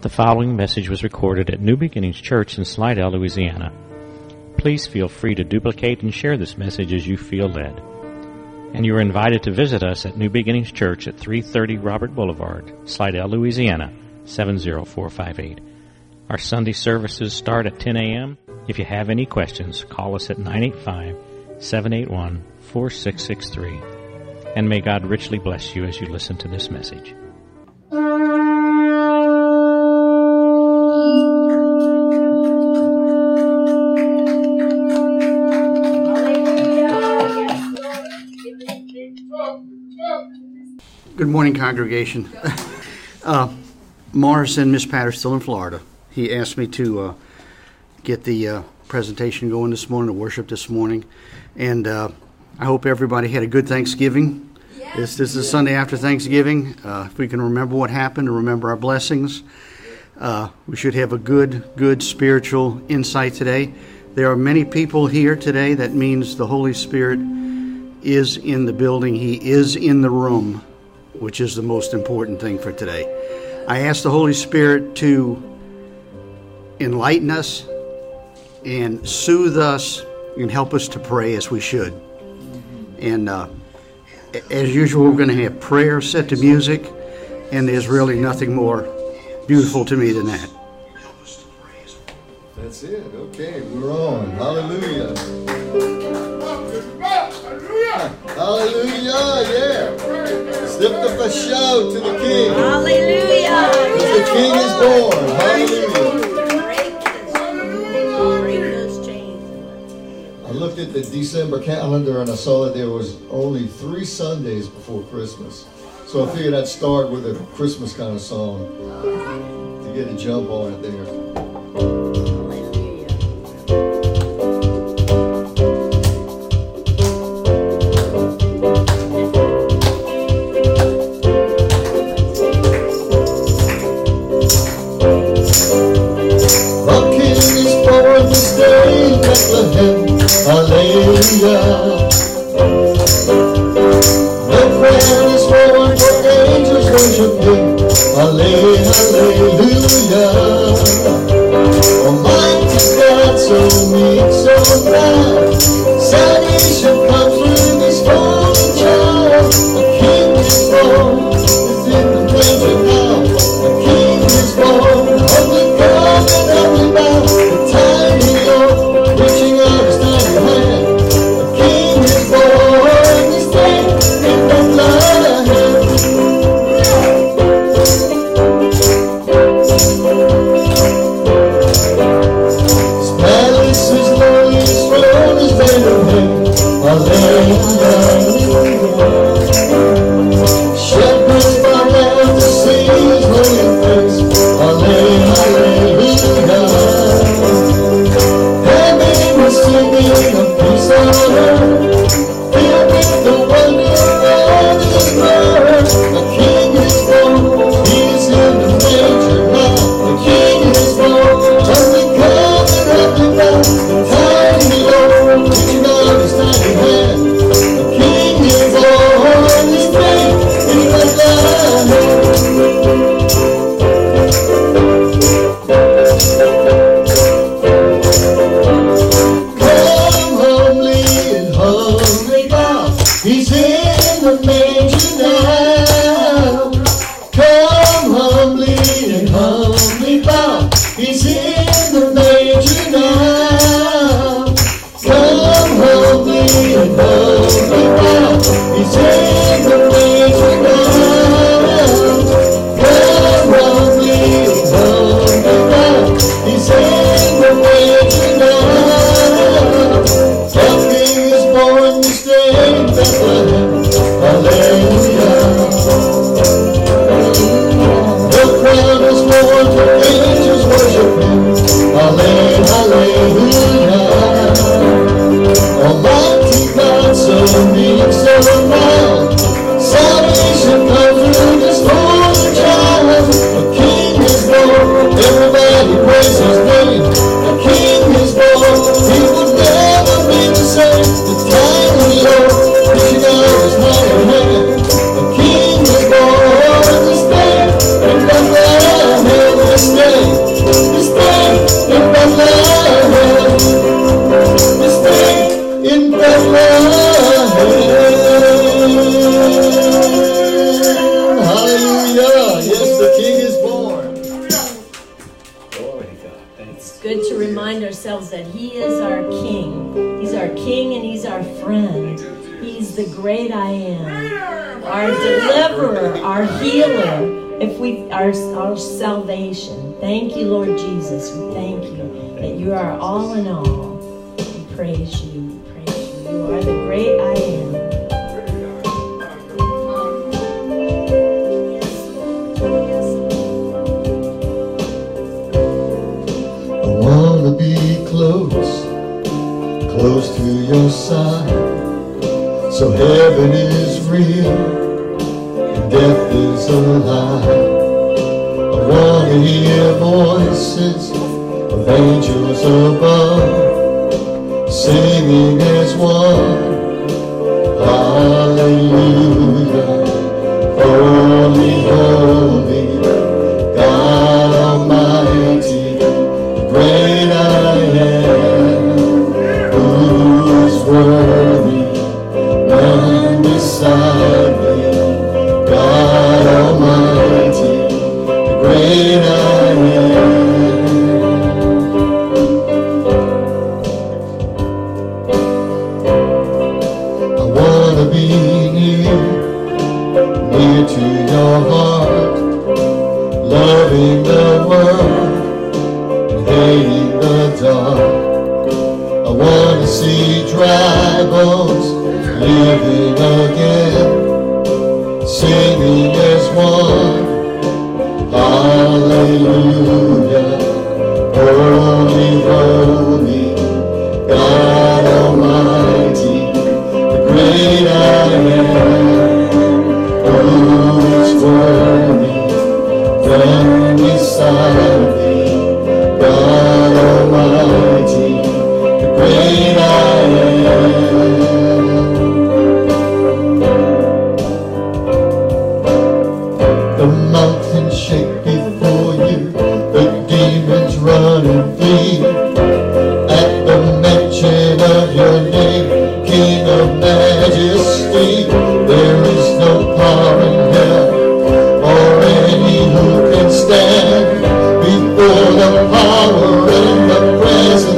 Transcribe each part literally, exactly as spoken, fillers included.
the following message was recorded at New Beginnings Church in Slidell, Louisiana. Please feel free to duplicate and share this message as you feel led. And you are invited to visit us at New Beginnings Church at three thirty Robert Boulevard, Slidell, Louisiana, seven zero four five eight. Our Sunday services start at ten a.m. If you have any questions, call us at nine eight five, seven eight one, four six six three. And may God richly bless you as you listen to this message. Good morning, congregation. uh, Morris and Miss Pat are still in Florida. He asked me to uh, get the uh, presentation going this morning, the worship this morning, and uh, I hope everybody had a good Thanksgiving. Yes. This, this is Sunday after Thanksgiving. Uh, if we can remember what happened and remember our blessings, uh, we should have a good, good spiritual insight today. There are many people here today. That means the Holy Spirit is in the building. He is in the room, which is the most important thing for today. I ask the Holy Spirit to enlighten us and soothe us and help us to pray as we should. And uh, as usual, we're going to have prayer set to music, and there's really nothing more beautiful to me than that. That's it. Okay, we're on. Hallelujah. Hallelujah, yeah. Lift up a shout to the King. Hallelujah. Because the King is born. Hallelujah. I looked at the December calendar and I saw that there was only three Sundays before Christmas. So I figured I'd start with a Christmas kind of song to get a jump on it there. Hallelujah. The crown is born for angels worship Him. Hallelujah. Almighty God, so meek, so proud. Salvation comes through this fallen child. The King is born, is in the manger now. The King is born, humbly come and humbly bow. The time is over, reaching out His tiny hand. Hallelujah. good to remind ourselves that He is our King. He's our King and He's our friend. He's the great I am, our deliverer, our healer. If we our, our salvation. Thank you, Lord Jesus. We thank you that you are all in all. We praise you. We praise you. You are the great I am. I wanna be close, close to your side. So heaven is real. Death is a lie. I want to hear voices of angels above, singing as one. Hallelujah. Holy, holy, God Almighty, the great I am. Who is worthy? None beside me. God Almighty, the great I am. I want to be near, near to your heart, loving the world and hating the dark. I want to see dry bones living again, singing as one. Hallelujah. Holy, holy, God Almighty, the great I am. Who is worthy? None beside me. God Almighty, the great I am. The mountains shake before you, the demons run and flee. At the mention of your name, King of majesty, there is no power in hell or any who can stand before the power and the presence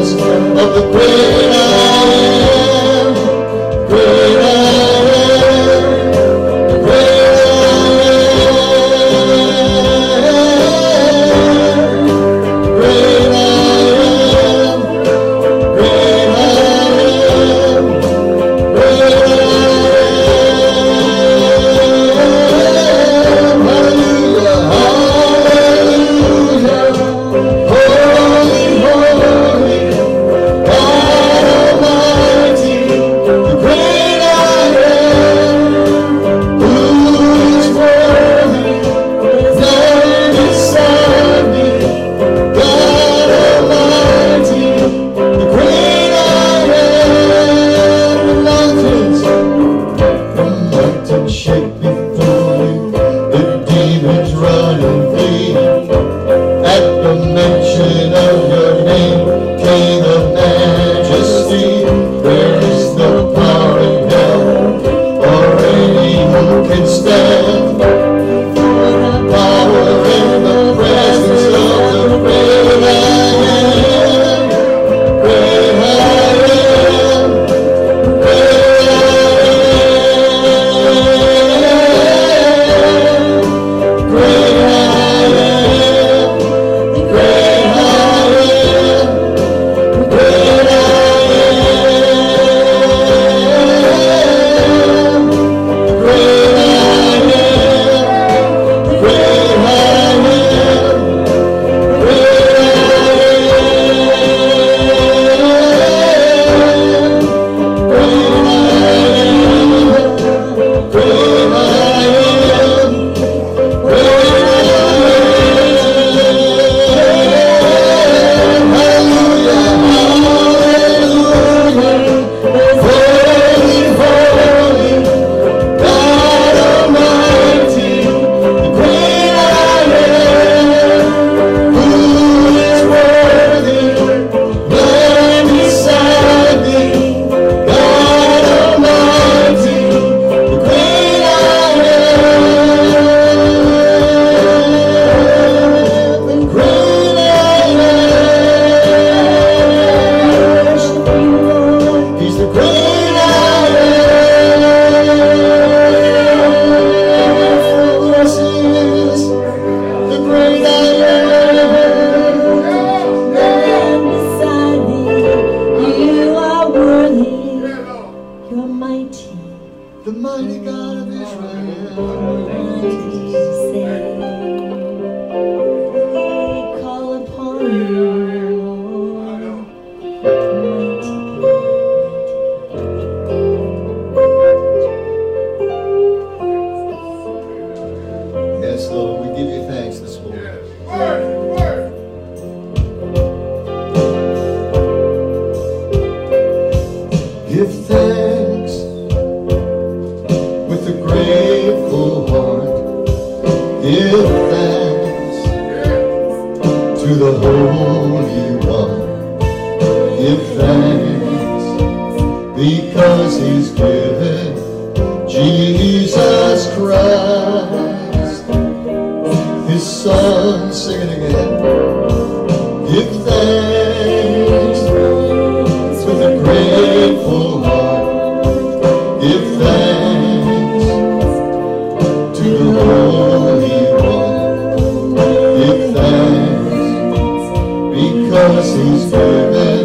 to the Holy One. Give thanks because He's given Jesus Christ, His Son. Sing it again. Give thanks with a grateful heart. Give thanks to the Holy One. Give thanks because He's given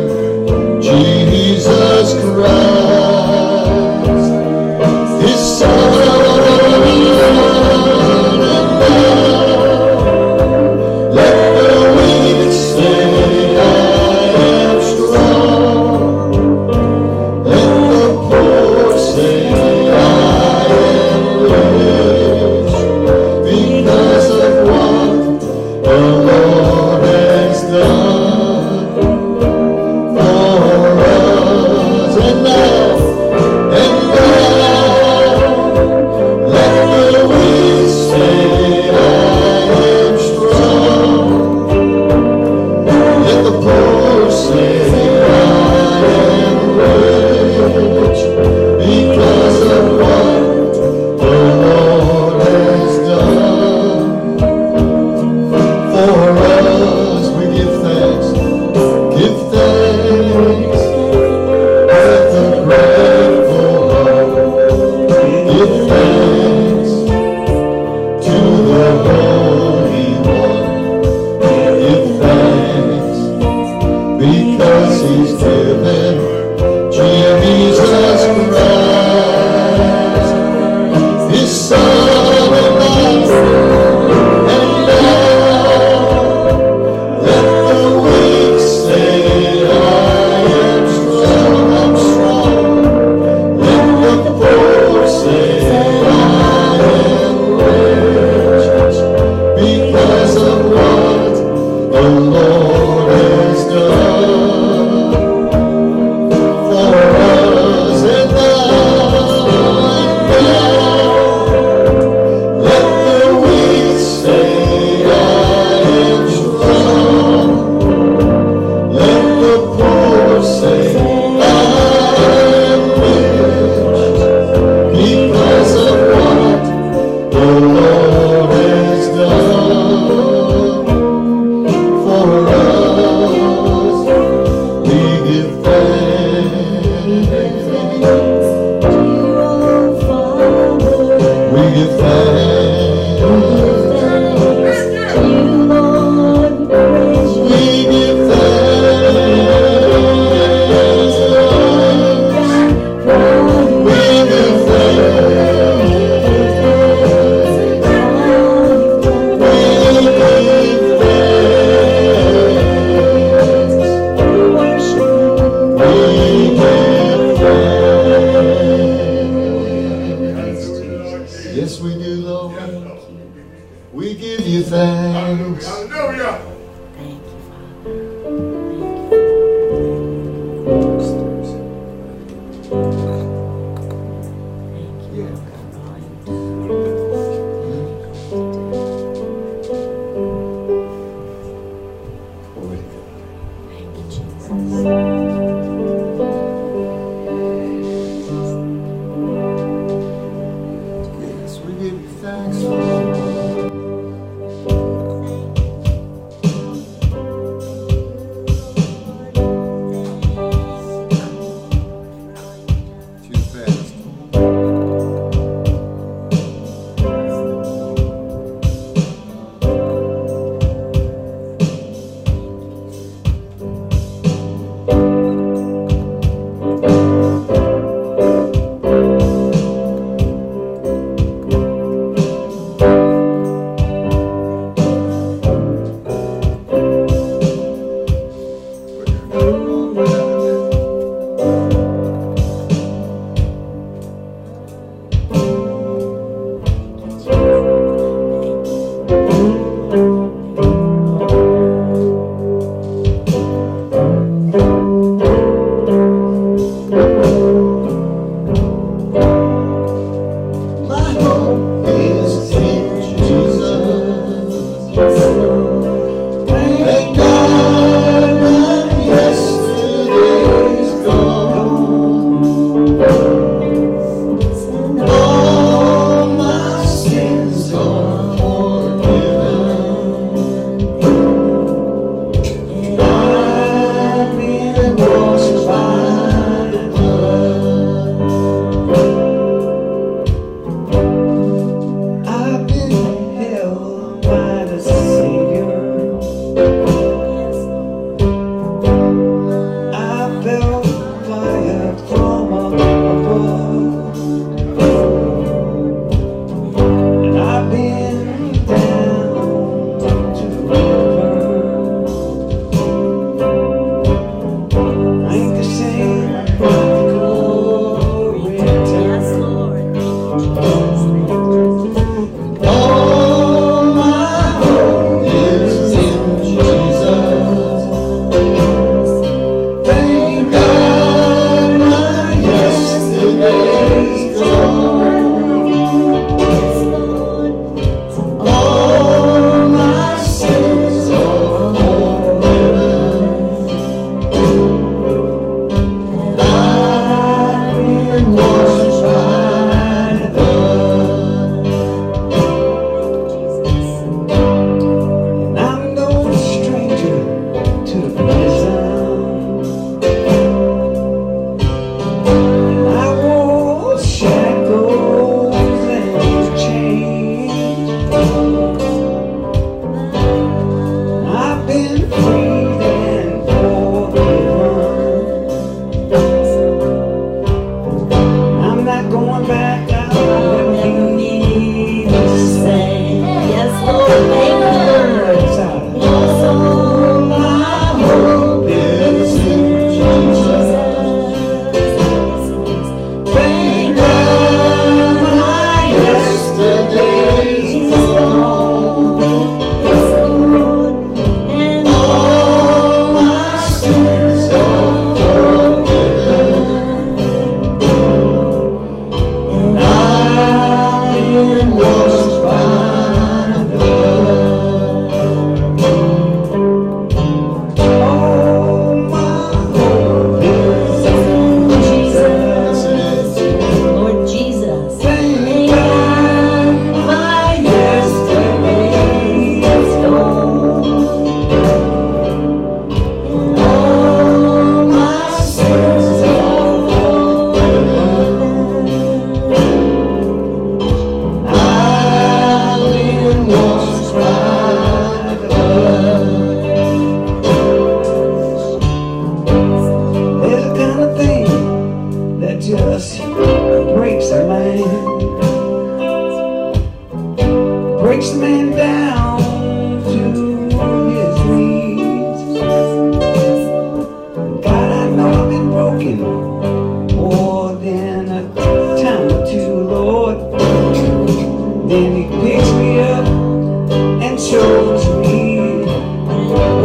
Jesus Christ, His Son. Let the weak say, I am strong. Let the poor say, I am rich, because of what the Lord has done.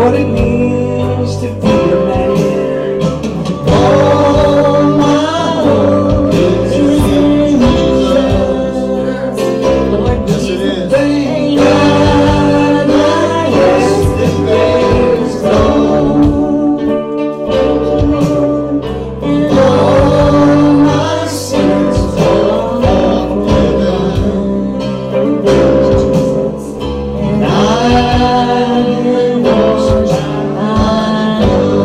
what it means to be a man. All my hope is in Jesus. Lord Yes, it Jesus. is. Thank God, my yesterday is gone. you. All my sins are forgiven. And I've been washed by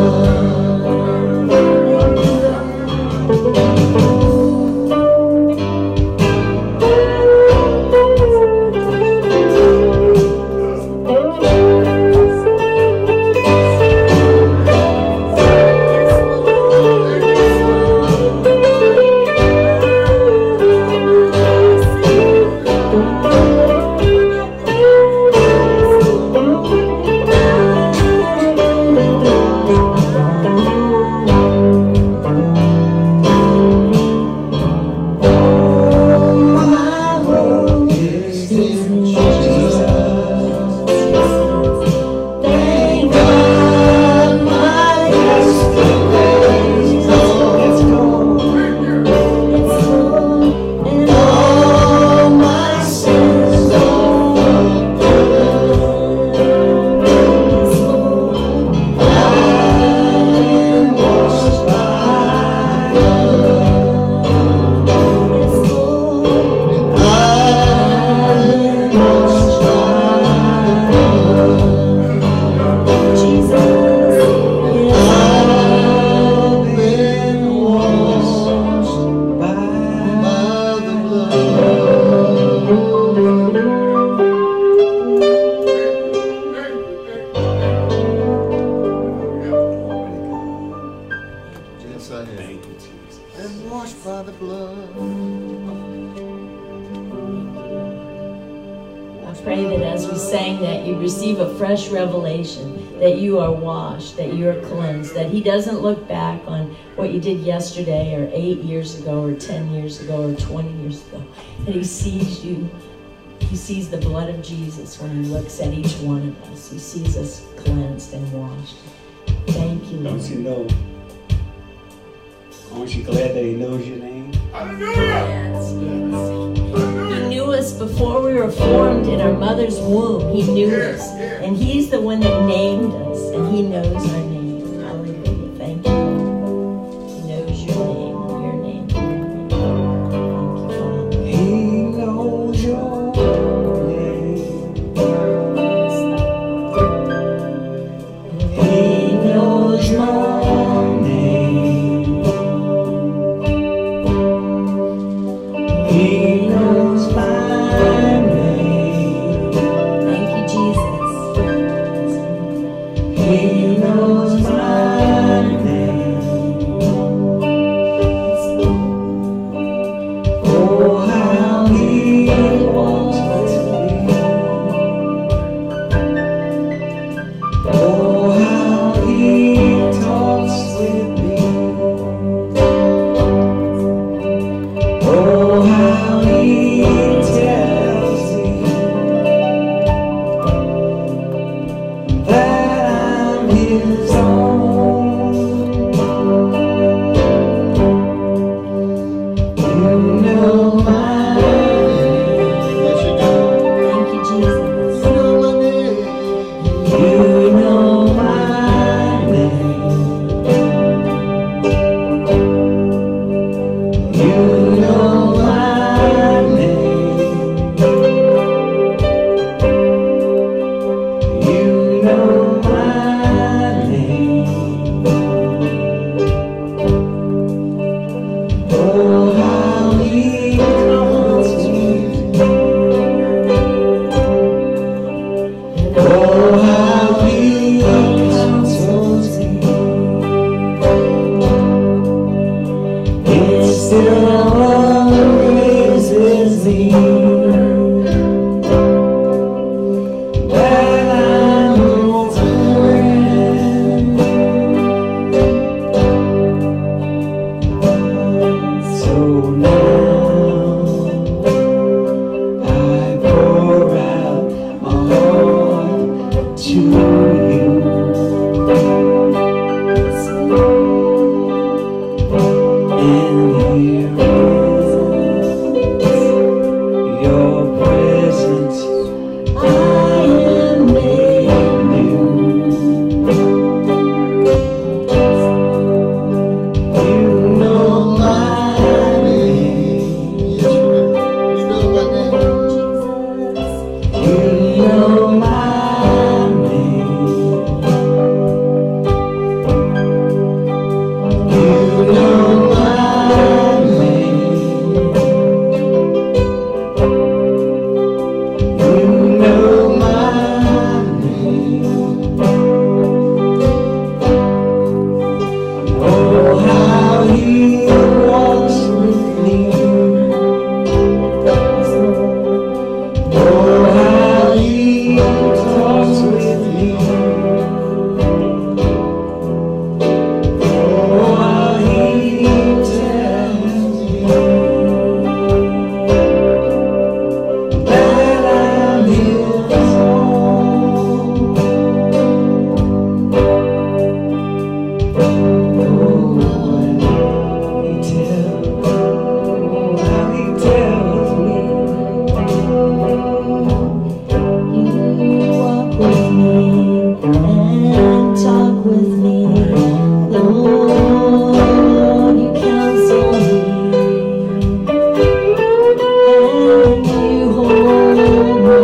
pray that as we sang that, you receive a fresh revelation, that you are washed, that you are cleansed, that he doesn't look back on what you did yesterday or eight years ago or ten years ago or twenty years ago, that he sees you. He sees the blood of Jesus when he looks at each one of us. He sees us cleansed and washed. Thank you, Lord. Don't you know? Aren't you glad that he knows your name? Yes, yes. He knew us before we were formed in our mother's womb. He knew us. And he's the one that named us. And he knows our name. Hallelujah. Thank you, Lord. He knows your name. Your name. Your name. Thank you, Father. He knows your name. He knows my name. He knows my name. Thank you, Jesus. He knows my name. Oh, how he wants to be. Oh, how he talks with me. Oh, how he tells me that I'm his own. You know my name. Yes, you do. Thank you, Jesus. You know my name. You know my name. You know my name. You know my name. and talk with me. Lord, you counsel me, and you hold my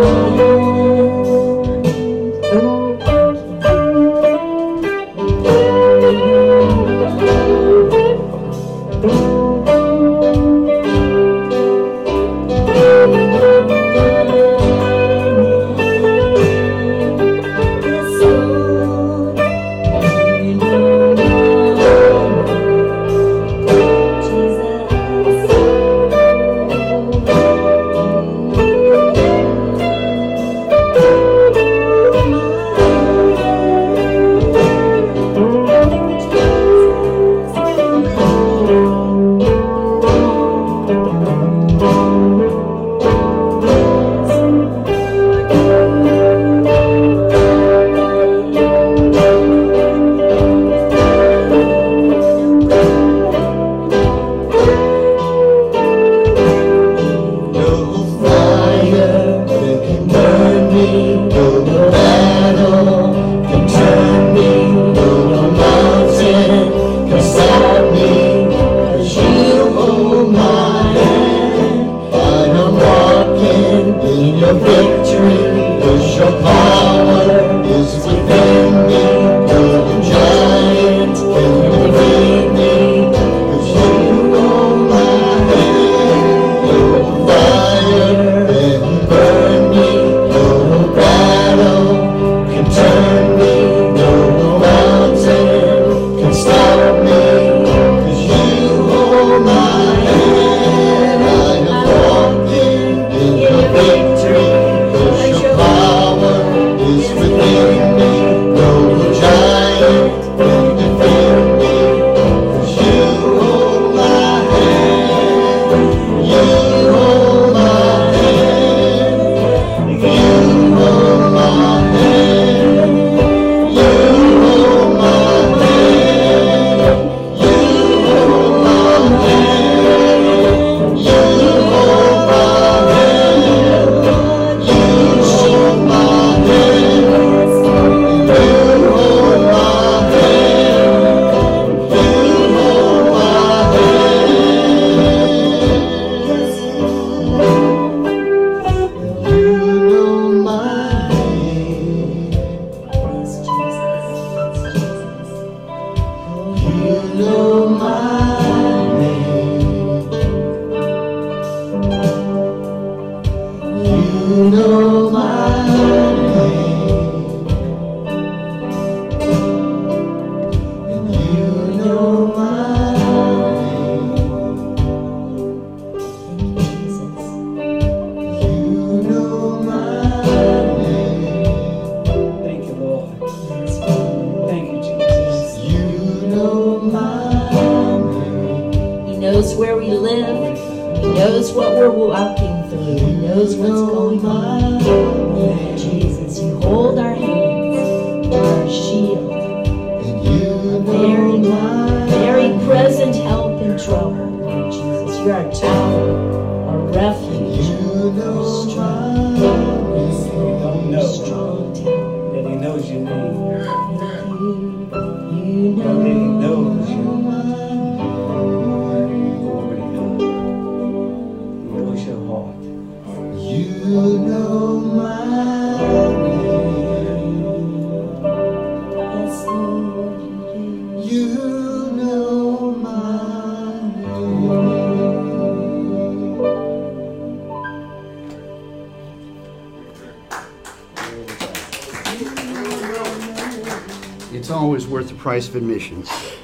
price of admissions.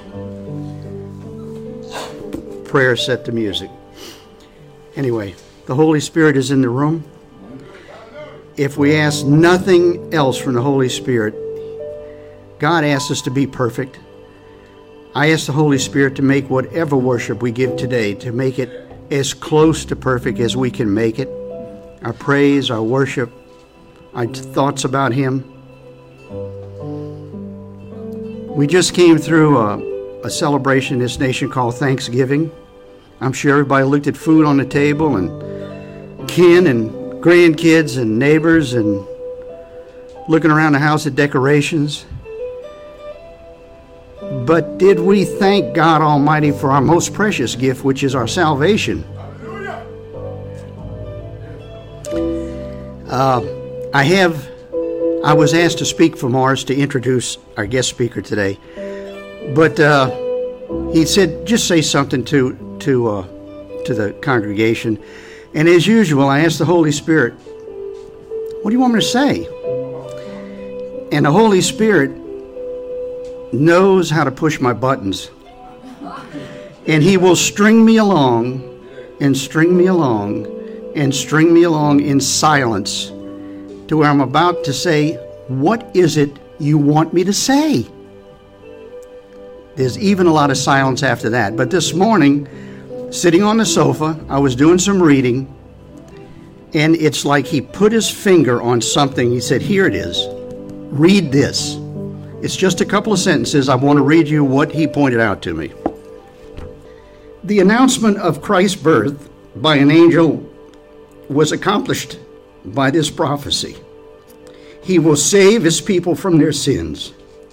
Prayer set to music. Anyway, the Holy Spirit is in the room. If we ask nothing else from the Holy Spirit, God asks us to be perfect. I ask the Holy Spirit to make whatever worship we give today, to make it as close to perfect as we can make it. Our praise, our worship, our thoughts about Him. We just came through a, a celebration in this nation called Thanksgiving. I'm sure everybody looked at food on the table and kin and grandkids and neighbors and looking around the house at decorations. But did we thank God Almighty for our most precious gift, which is our salvation? Uh, I have, I was asked to speak for Morris to introduce our guest speaker today. But uh, he said, just say something to, to, uh, to the congregation. And as usual, I asked the Holy Spirit, what do you want me to say? And the Holy Spirit knows how to push my buttons. And he will string me along and string me along and string me along in silence to where I'm about to say, what is it you want me to say? There's even a lot of silence after that. But this morning, sitting on the sofa, I was doing some reading, and it's like he put his finger on something. He said, here it is. Read this. It's just a couple of sentences. I want to read you what he pointed out to me. The announcement of Christ's birth by an angel was accomplished by this prophecy. He will save his people from their sins.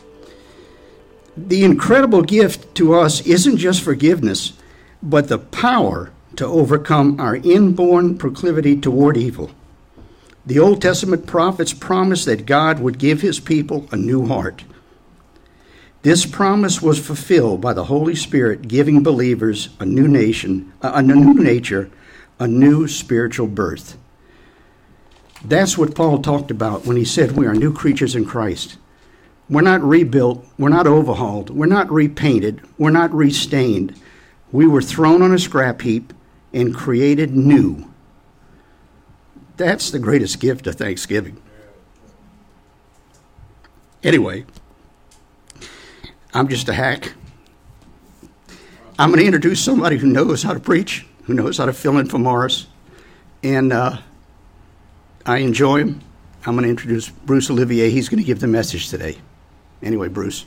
The incredible gift to us isn't just forgiveness, but the power to overcome our inborn proclivity toward evil. The Old Testament prophets promised that God would give his people a new heart. This promise was fulfilled by the Holy Spirit giving believers a new nation, a new nature, a new spiritual birth. That's what Paul talked about when he said we are new creatures in Christ. We're not rebuilt, we're not overhauled, we're not repainted, we're not restained. We were thrown on a scrap heap and created new. That's the greatest gift of Thanksgiving. Anyway, I'm just a hack. I'm going to introduce somebody who knows how to preach, who knows how to fill in for Morris, and uh, I enjoy him. I'm going to introduce Bruce Olivier. He's going to give the message today. Anyway, Bruce.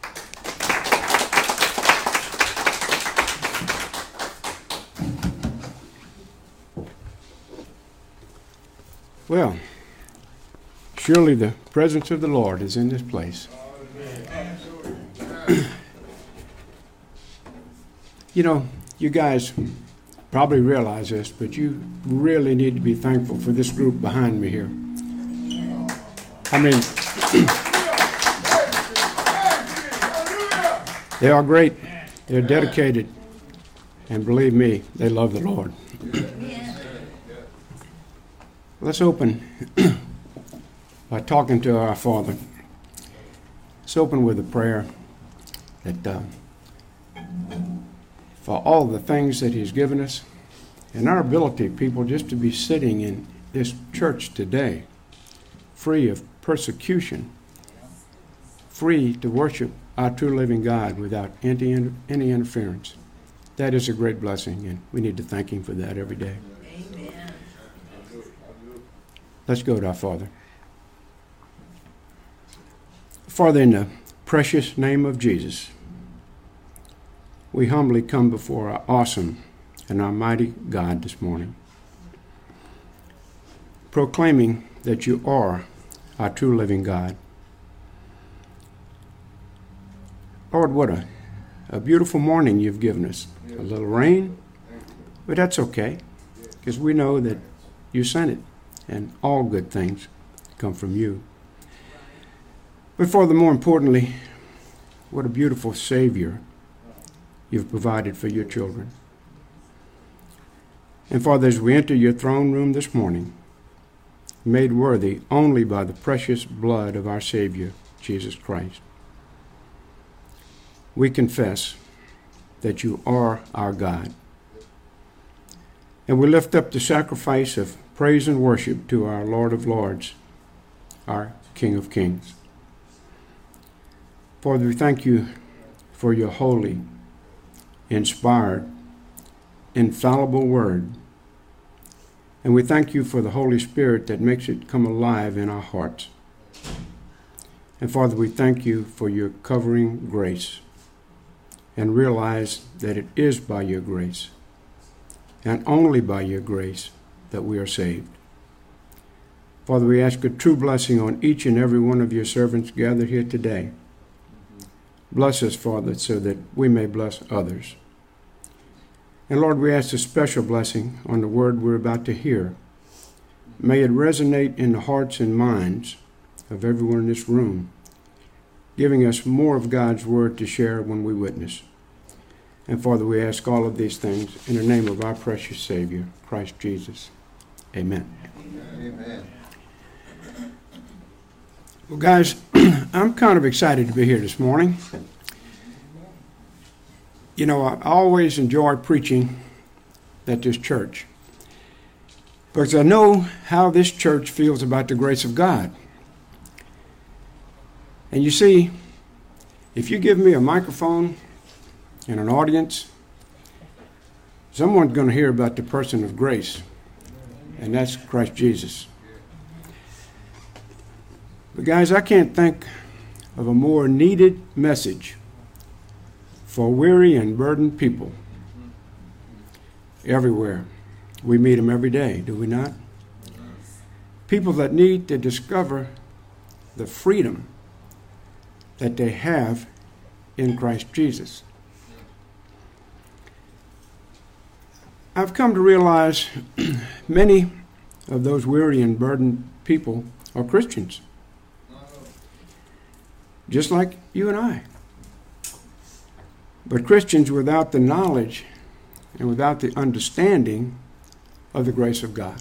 Well, surely the presence of the Lord is in this place. You know, you guys probably realize this, but you really need to be thankful for this group behind me here. I mean, they are great. They're dedicated. And believe me, they love the Lord. Let's open by talking to our Father. Let's open with a prayer that uh, for all the things that he's given us and our ability, people, just to be sitting in this church today, free of persecution, free to worship our true living God without any, any interference. That is a great blessing, and we need to thank him for that every day. Amen. Let's go to our Father. Father, in the precious name of Jesus, we humbly come before our awesome and our mighty God this morning, proclaiming that you are our true living God. Lord, what a, a beautiful morning you've given us. A little rain, but that's okay, because we know that you sent it, and all good things come from you. But further, more importantly, what a beautiful Savior you've provided for your children. And Father, as we enter your throne room this morning, made worthy only by the precious blood of our Savior, Jesus Christ, we confess that you are our God. And we lift up the sacrifice of praise and worship to our Lord of Lords, our King of Kings. Father, we thank you for your holy, inspired, infallible word. And we thank you for the Holy Spirit that makes it come alive in our hearts. And Father, we thank you for your covering grace, and realize that it is by your grace, and only by your grace, that we are saved. Father, we ask a true blessing on each and every one of your servants gathered here today. Bless us, Father, so that we may bless others. And Lord, we ask a special blessing on the word we're about to hear. May it resonate in the hearts and minds of everyone in this room, giving us more of God's word to share when we witness. And Father, we ask all of these things in the name of our precious Savior, Christ Jesus. Amen. Amen. Well, guys, I'm kind of excited to be here this morning. You know, I always enjoy preaching at this church because I know how this church feels about the grace of God. And you see, if you give me a microphone and an audience, someone's going to hear about the person of grace, and that's Christ Jesus. But guys, I can't think of a more needed message for weary and burdened people everywhere. We meet them every day, do we not? People that need to discover the freedom that they have in Christ Jesus. I've come to realize many of those weary and burdened people are Christians, just like you and I. But Christians without the knowledge and without the understanding of the grace of God.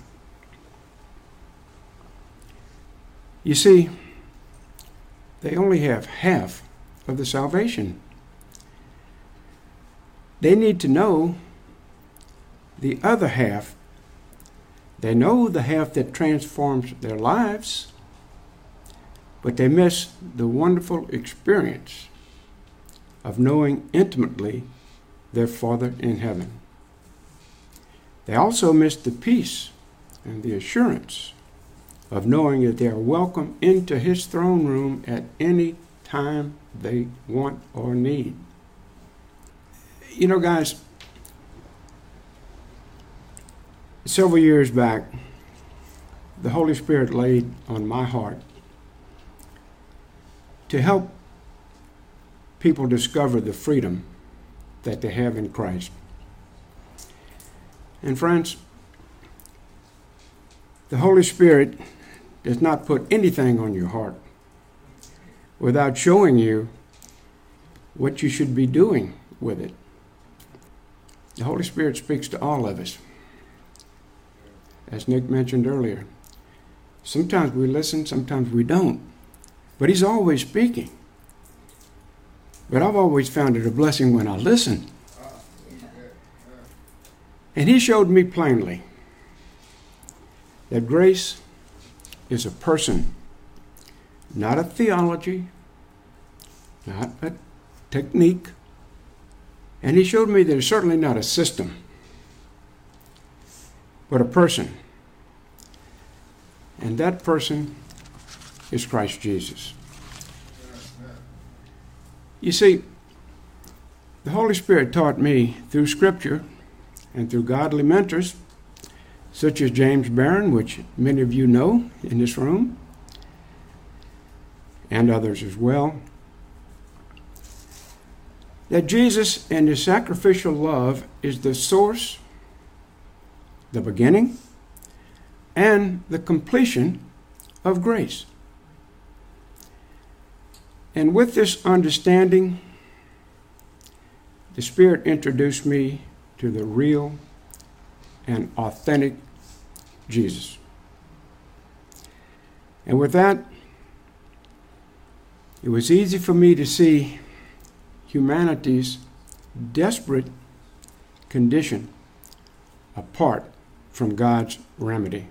You see, they only have half of the salvation. They need to know the other half. They know the half that transforms their lives, but they miss the wonderful experience of knowing intimately their Father in heaven. They also miss the peace and the assurance of knowing that they are welcome into his throne room at any time they want or need. You know, guys, several years back, the Holy Spirit laid on my heart to help people discover the freedom that they have in Christ. And friends, the Holy Spirit does not put anything on your heart without showing you what you should be doing with it. The Holy Spirit speaks to all of us. As Nick mentioned earlier, sometimes we listen, sometimes we don't. But he's always speaking. But I've always found it a blessing when I listen. And he showed me plainly that grace is a person, not a theology, not a technique. And he showed me that it's certainly not a system, but a person. And that person is Christ Jesus. You see, the Holy Spirit taught me through Scripture and through godly mentors, such as James Barron, which many of you know in this room, and others as well, that Jesus and his sacrificial love is the source, the beginning, and the completion of grace. And with this understanding, the Spirit introduced me to the real and authentic Jesus. And with that, it was easy for me to see humanity's desperate condition apart from God's remedy.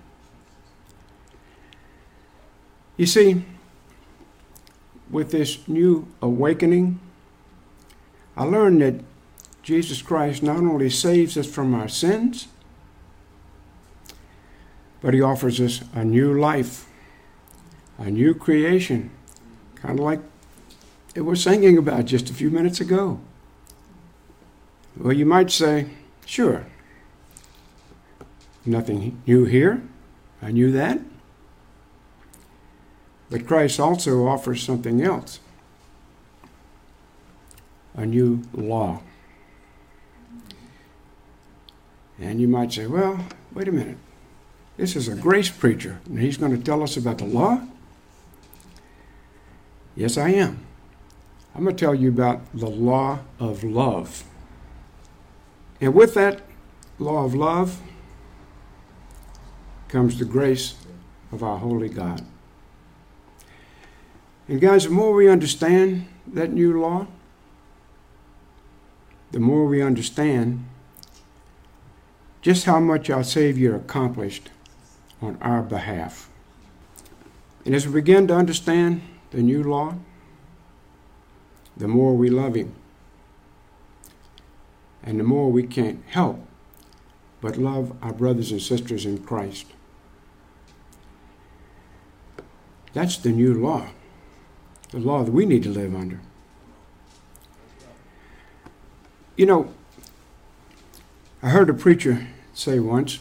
You see, with this new awakening, I learned that Jesus Christ not only saves us from our sins, but he offers us a new life, a new creation, kind of like it was singing about just a few minutes ago. Well, you might say, sure, nothing new here. I knew that. But Christ also offers something else, a new law. And you might say, well, wait a minute. This is a grace preacher, and he's going to tell us about the law? Yes, I am. I'm going to tell you about the law of love. And with that law of love comes the grace of our holy God. And guys, the more we understand that new law, the more we understand just how much our Savior accomplished on our behalf. And as we begin to understand the new law, the more we love him. And the more we can't help but love our brothers and sisters in Christ. That's the new law, the law that we need to live under. You know, I heard a preacher say once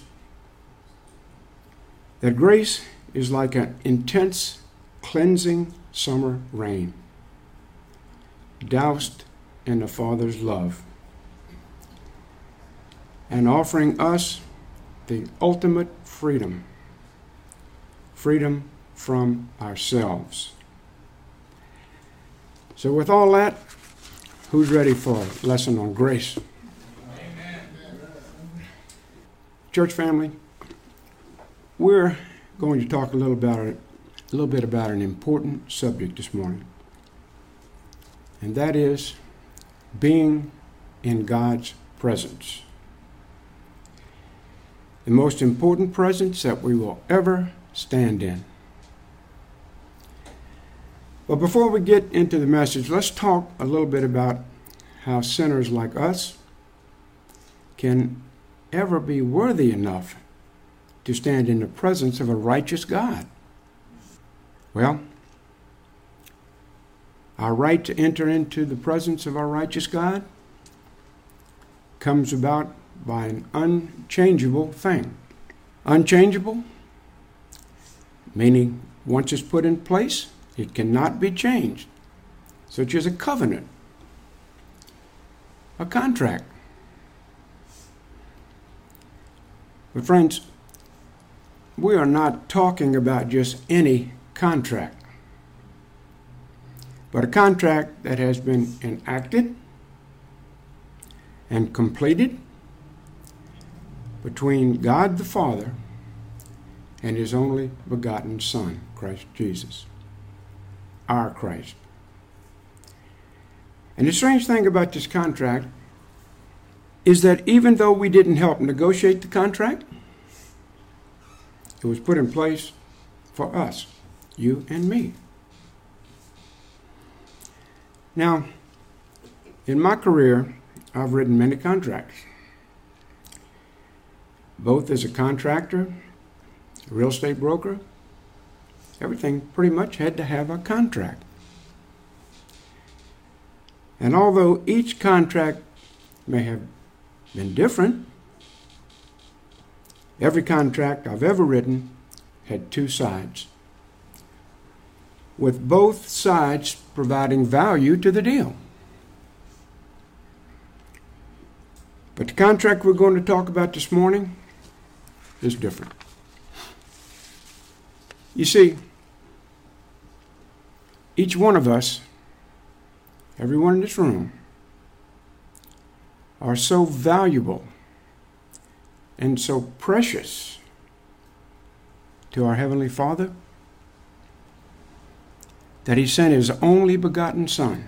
that grace is like an intense, cleansing summer rain, doused in the Father's love, and offering us the ultimate freedom, freedom from ourselves. So with all that, who's ready for a lesson on grace? Amen. Church family, we're going to talk a little about it, a little bit about an important subject this morning. And that is being in God's presence. The most important presence that we will ever stand in. But before we get into the message, let's talk a little bit about how sinners like us can ever be worthy enough to stand in the presence of a righteous God. Well, our right to enter into the presence of our righteous God comes about by an unchangeable thing. Unchangeable, meaning once it's put in place, it cannot be changed, such as a covenant, a contract. But friends, we are not talking about just any contract, but a contract that has been enacted and completed between God the Father and his only begotten Son, Christ Jesus, our Christ. And the strange thing about this contract is that even though we didn't help negotiate the contract, it was put in place for us, you and me. Now, in my career, I've written many contracts, both as a contractor, a real estate broker. Everything pretty much had to have a contract. And although each contract may have been different, every contract I've ever written had two sides, with both sides providing value to the deal. But the contract we're going to talk about this morning is different. You see, each one of us, everyone in this room, are so valuable and so precious to our Heavenly Father that he sent his only begotten Son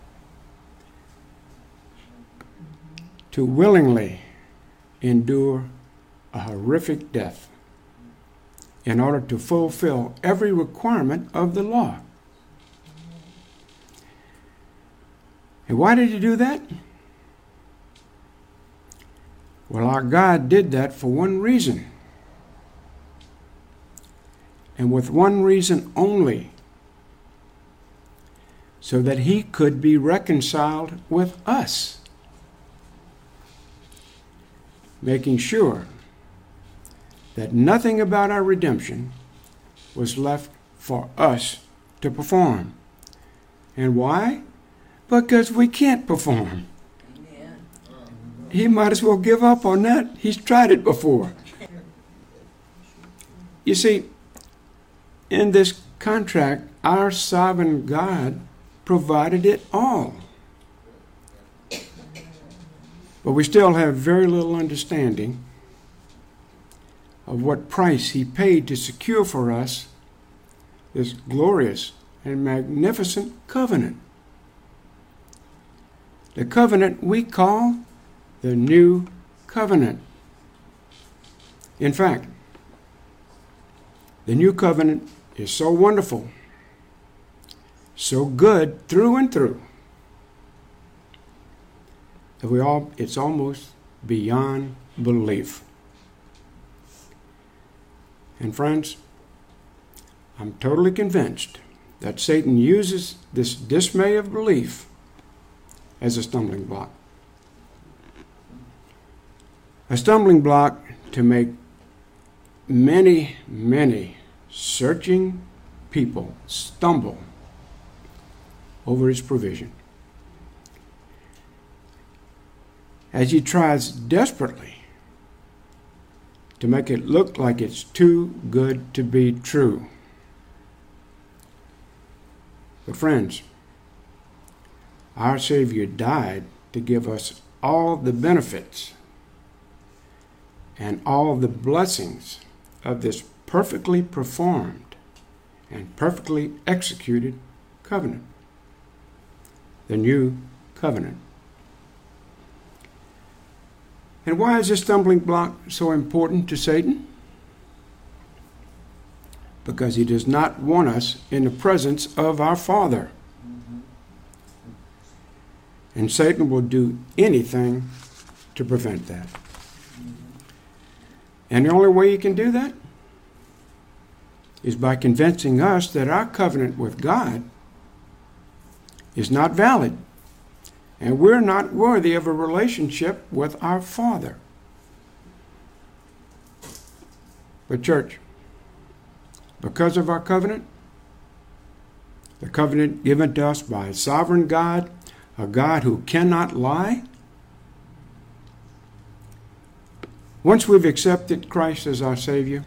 to willingly endure a horrific death in order to fulfill every requirement of the law. And why did he do that? Well, our God did that for one reason, and with one reason only, so that he could be reconciled with us, making sure that nothing about our redemption was left for us to perform. And why? Because we can't perform. He might as well give up on that. He's tried it before. You see, in this contract, our sovereign God provided it all. But we still have very little understanding of what price he paid to secure for us this glorious and magnificent covenant. The covenant we call the New Covenant. In fact, the New Covenant is so wonderful, so good through and through, that we all, it's almost beyond belief. And friends, I'm totally convinced that Satan uses this dismay of belief as a stumbling block. A stumbling block to make many, many searching people stumble over his provision, as he tries desperately to make it look like it's too good to be true. But friends, our Savior died to give us all the benefits and all the blessings of this perfectly performed and perfectly executed covenant, the New Covenant. And why is this stumbling block so important to Satan? Because he does not want us in the presence of our Father. And Satan will do anything to prevent that. And the only way he can do that is by convincing us that our covenant with God is not valid, and we're not worthy of a relationship with our Father. But church, because of our covenant, the covenant given to us by a sovereign God, a God who cannot lie, once we've accepted Christ as our Savior,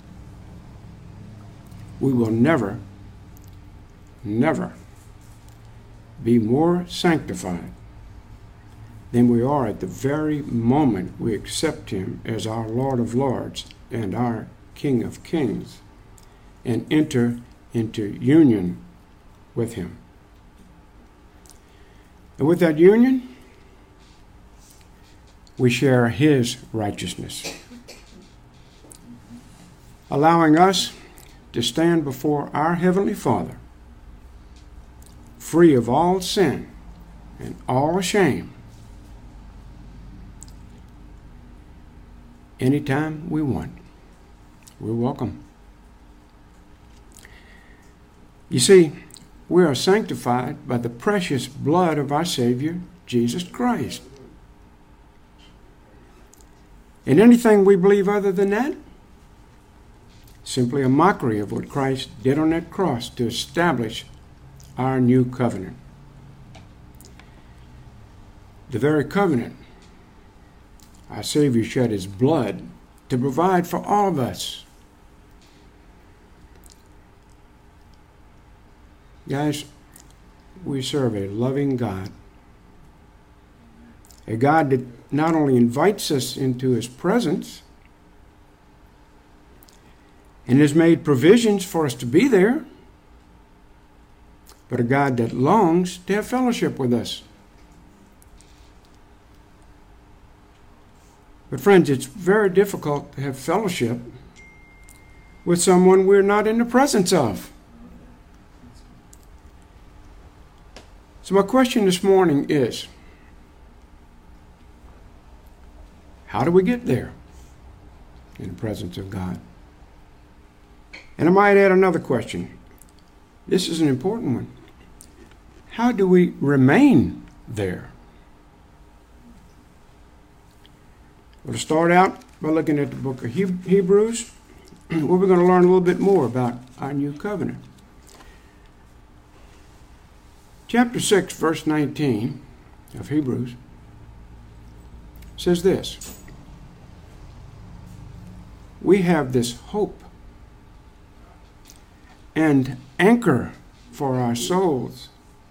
we will never, never be more sanctified than we are at the very moment we accept him as our Lord of Lords and our King of Kings and enter into union with him. And with that union, we share his righteousness, allowing us to stand before our Heavenly Father, free of all sin and all shame, anytime we want. We're welcome. You see, we are sanctified by the precious blood of our Savior, Jesus Christ. And anything we believe other than that, simply a mockery of what Christ did on that cross to establish our new covenant. The very covenant our Savior shed his blood to provide for all of us. Guys, we serve a loving God, a God that not only invites us into his presence and has made provisions for us to be there, but a God that longs to have fellowship with us. But friends, it's very difficult to have fellowship with someone we're not in the presence of. So my question this morning is, how do we get there in the presence of God? And I might add another question. This is an important one. How do we remain there? We'll start out by looking at the book of Hebrews, where we're going to learn a little bit more about our new covenant. Chapter six, verse nineteen of Hebrews says this: we have this hope and anchor for our souls,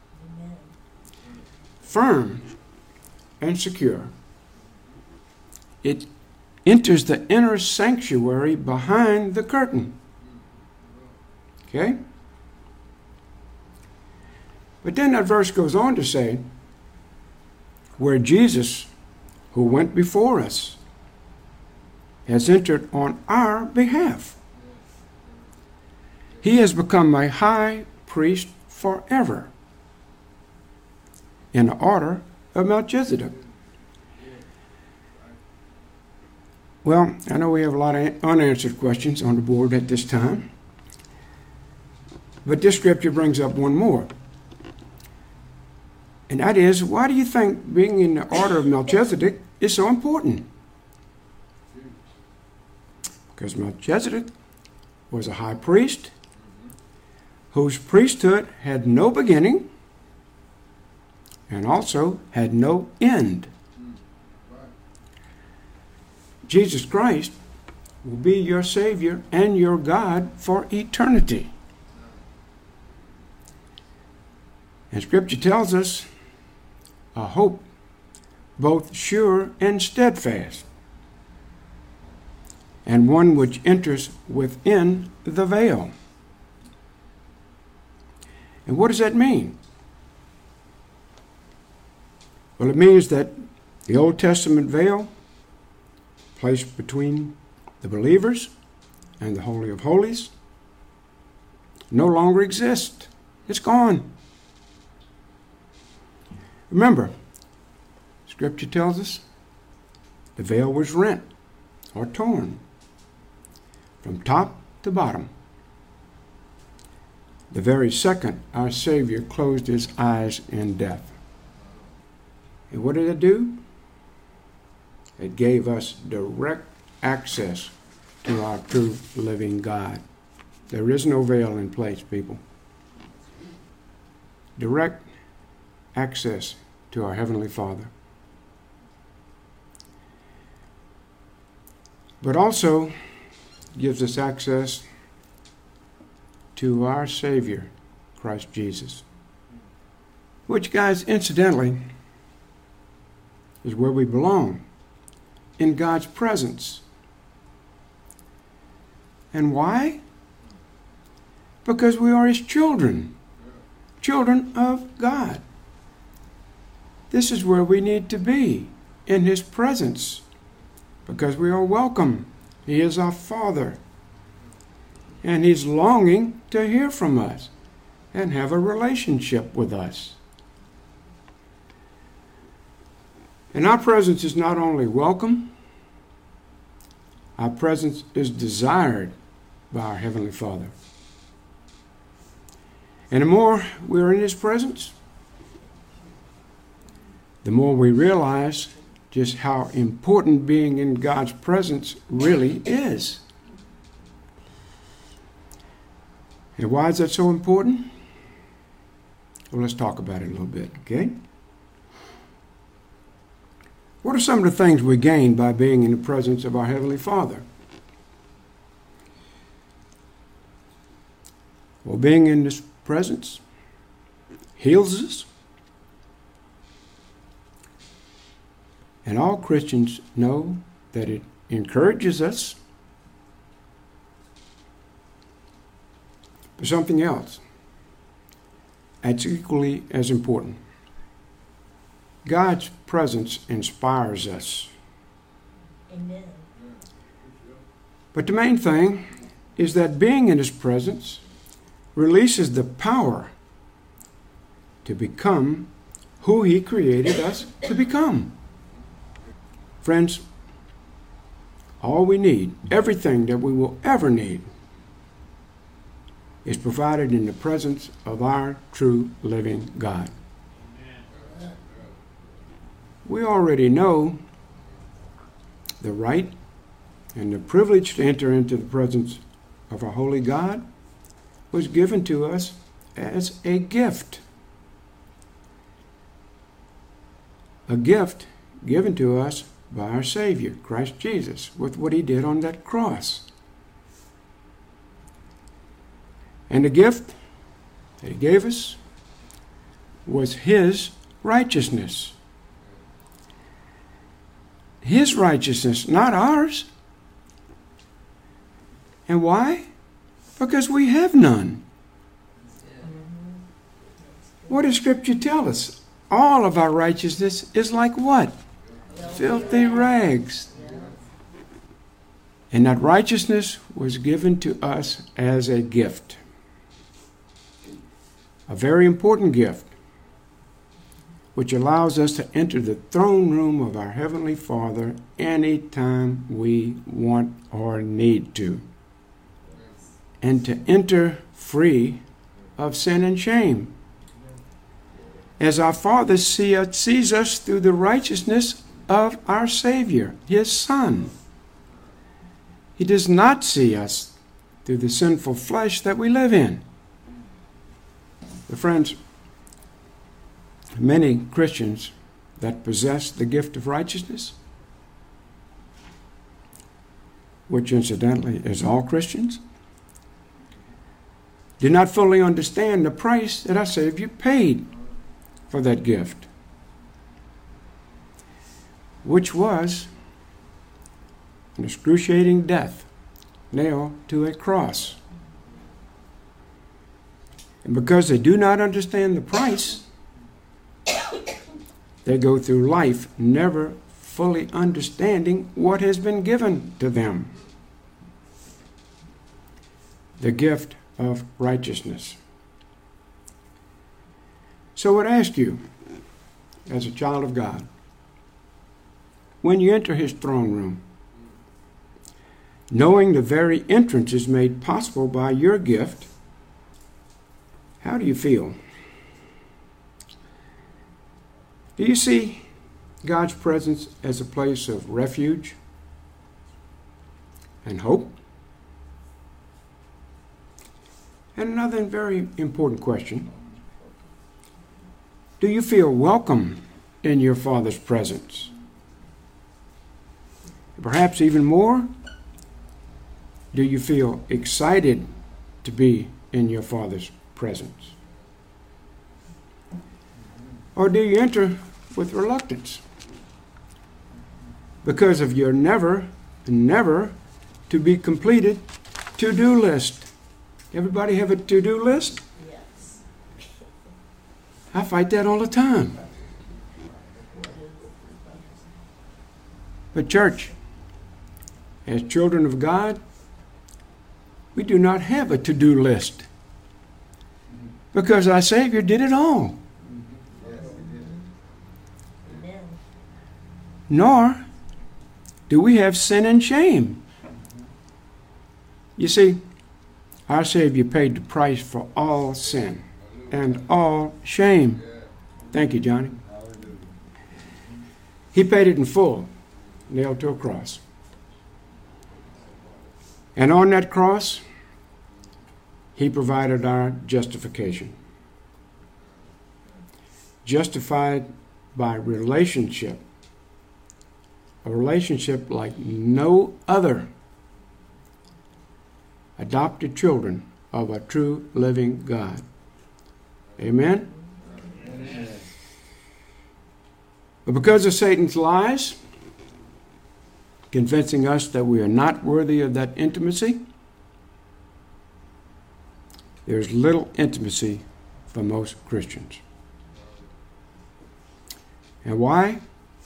firm and secure. It enters the inner sanctuary behind the curtain. Okay? But then that verse goes on to say, where Jesus, who went before us, has entered on our behalf. He has become my high priest forever, in the order of Melchizedek. Well, I know we have a lot of unanswered questions on the board at this time, but this scripture brings up one more. And that is, why do you think being in the order of Melchizedek is so important? Because Melchizedek was a high priest whose priesthood had no beginning and also had no end. Jesus Christ will be your Savior and your God for eternity. And Scripture tells us a hope both sure and steadfast, and one which enters within the veil. And what does that mean? Well, it means that the Old Testament veil, placed between the believers and the Holy of Holies, no longer exists. It's gone. Remember, Scripture tells us the veil was rent or torn from top to bottom. The very second our Savior closed his eyes in death. And what did it do? It gave us direct access to our true living God. There is no veil in place, people. Direct access to our Heavenly Father. But also gives us access to our Savior, Christ Jesus. Which, guys, incidentally, is where we belong, in God's presence. And why? Because we are His children, children of God. This is where we need to be, in His presence, because we are welcome. He is our Father, and He's longing to hear from us and have a relationship with us. And our presence is not only welcome, our presence is desired by our Heavenly Father. And the more we're in His presence, the more we realize just how important being in God's presence really is. And why is that so important? Well, let's talk about it a little bit, okay? What are some of the things we gain by being in the presence of our Heavenly Father? Well, being in His presence heals us. And all Christians know that it encourages us. But something else that's equally as important. God's presence inspires us. Amen. But the main thing is that being in His presence releases the power to become who He created us to become. Friends, all we need, everything that we will ever need, is provided in the presence of our true living God. We already know the right and the privilege to enter into the presence of our holy God was given to us as a gift. a gift given to us by our Savior, Christ Jesus, with what he did on that cross. And the gift that he gave us was his righteousness. His righteousness, not ours. And why? Because we have none. What does Scripture tell us? All of our righteousness is like what? Filthy rags. And that righteousness was given to us as a gift. A very important gift, which allows us to enter the throne room of our Heavenly Father anytime we want or need to. And to enter free of sin and shame. As our Father see us, sees us through the righteousness of our Savior, his Son. He does not see us through the sinful flesh that we live in. But friends, many Christians that possess the gift of righteousness, which incidentally is all Christians, do not fully understand the price that our Savior paid for that gift, which was an excruciating death nailed to a cross. And because they do not understand the price, they go through life never fully understanding what has been given to them. The gift of righteousness. So I would ask you, as a child of God, when you enter his throne room, knowing the very entrance is made possible by your gift, how do you feel? Do you see God's presence as a place of refuge and hope? And another very important question. Do you feel welcome in your Father's presence? Perhaps even more, do you feel excited to be in your Father's presence? Or do you enter with reluctance because of your never, never to be completed to-do list? Everybody have a to-do list? Yes. I fight that all the time. But church, as children of God, we do not have a to-do list because our Savior did it all. Amen. Nor do we have sin and shame. You see, our Savior paid the price for all sin and all shame. Thank you, Johnny. He paid it in full, nailed to a cross. And on that cross, he provided our justification. Justified by relationship. A relationship like no other. Adopted children of a true living God. Amen? Amen. But because of Satan's lies, convincing us that we are not worthy of that intimacy, there's little intimacy for most Christians. And why?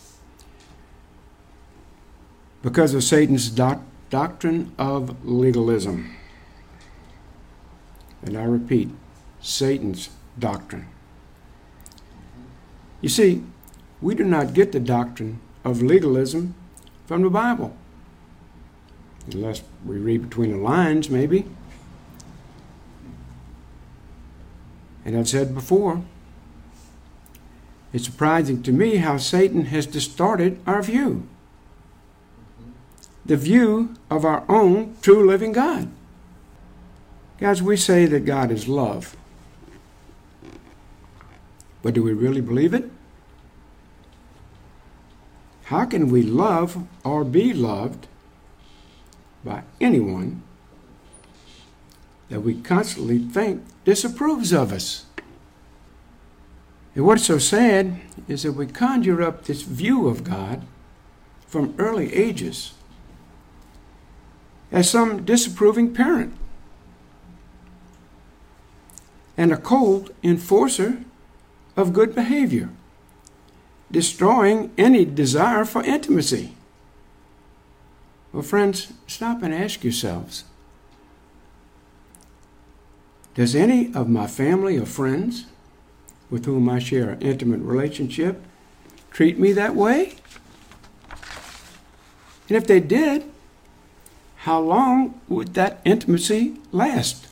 Because of Satan's doc- doctrine of legalism. And I repeat, Satan's doctrine. You see, we do not get the doctrine of legalism from the Bible. Unless we read between the lines, maybe. And I've said before, it's surprising to me how Satan has distorted our view. The view of our own true living God. Guys, we say that God is love. But do we really believe it? How can we love or be loved by anyone that we constantly think disapproves of us? And what's so sad is that we conjure up this view of God from early ages as some disapproving parent and a cold enforcer of good behavior, destroying any desire for intimacy. Well, friends, stop and ask yourselves, does any of my family or friends with whom I share an intimate relationship treat me that way? And if they did, how long would that intimacy last?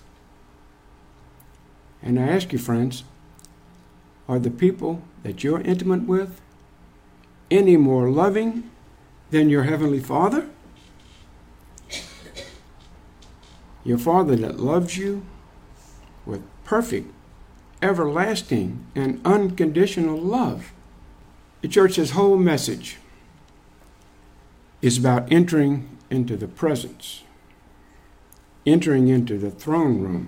And I ask you, friends, are the people that you're intimate with any more loving than your Heavenly Father? Your Father that loves you with perfect, everlasting, and unconditional love. The church's whole message is about entering into the presence, entering into the throne room,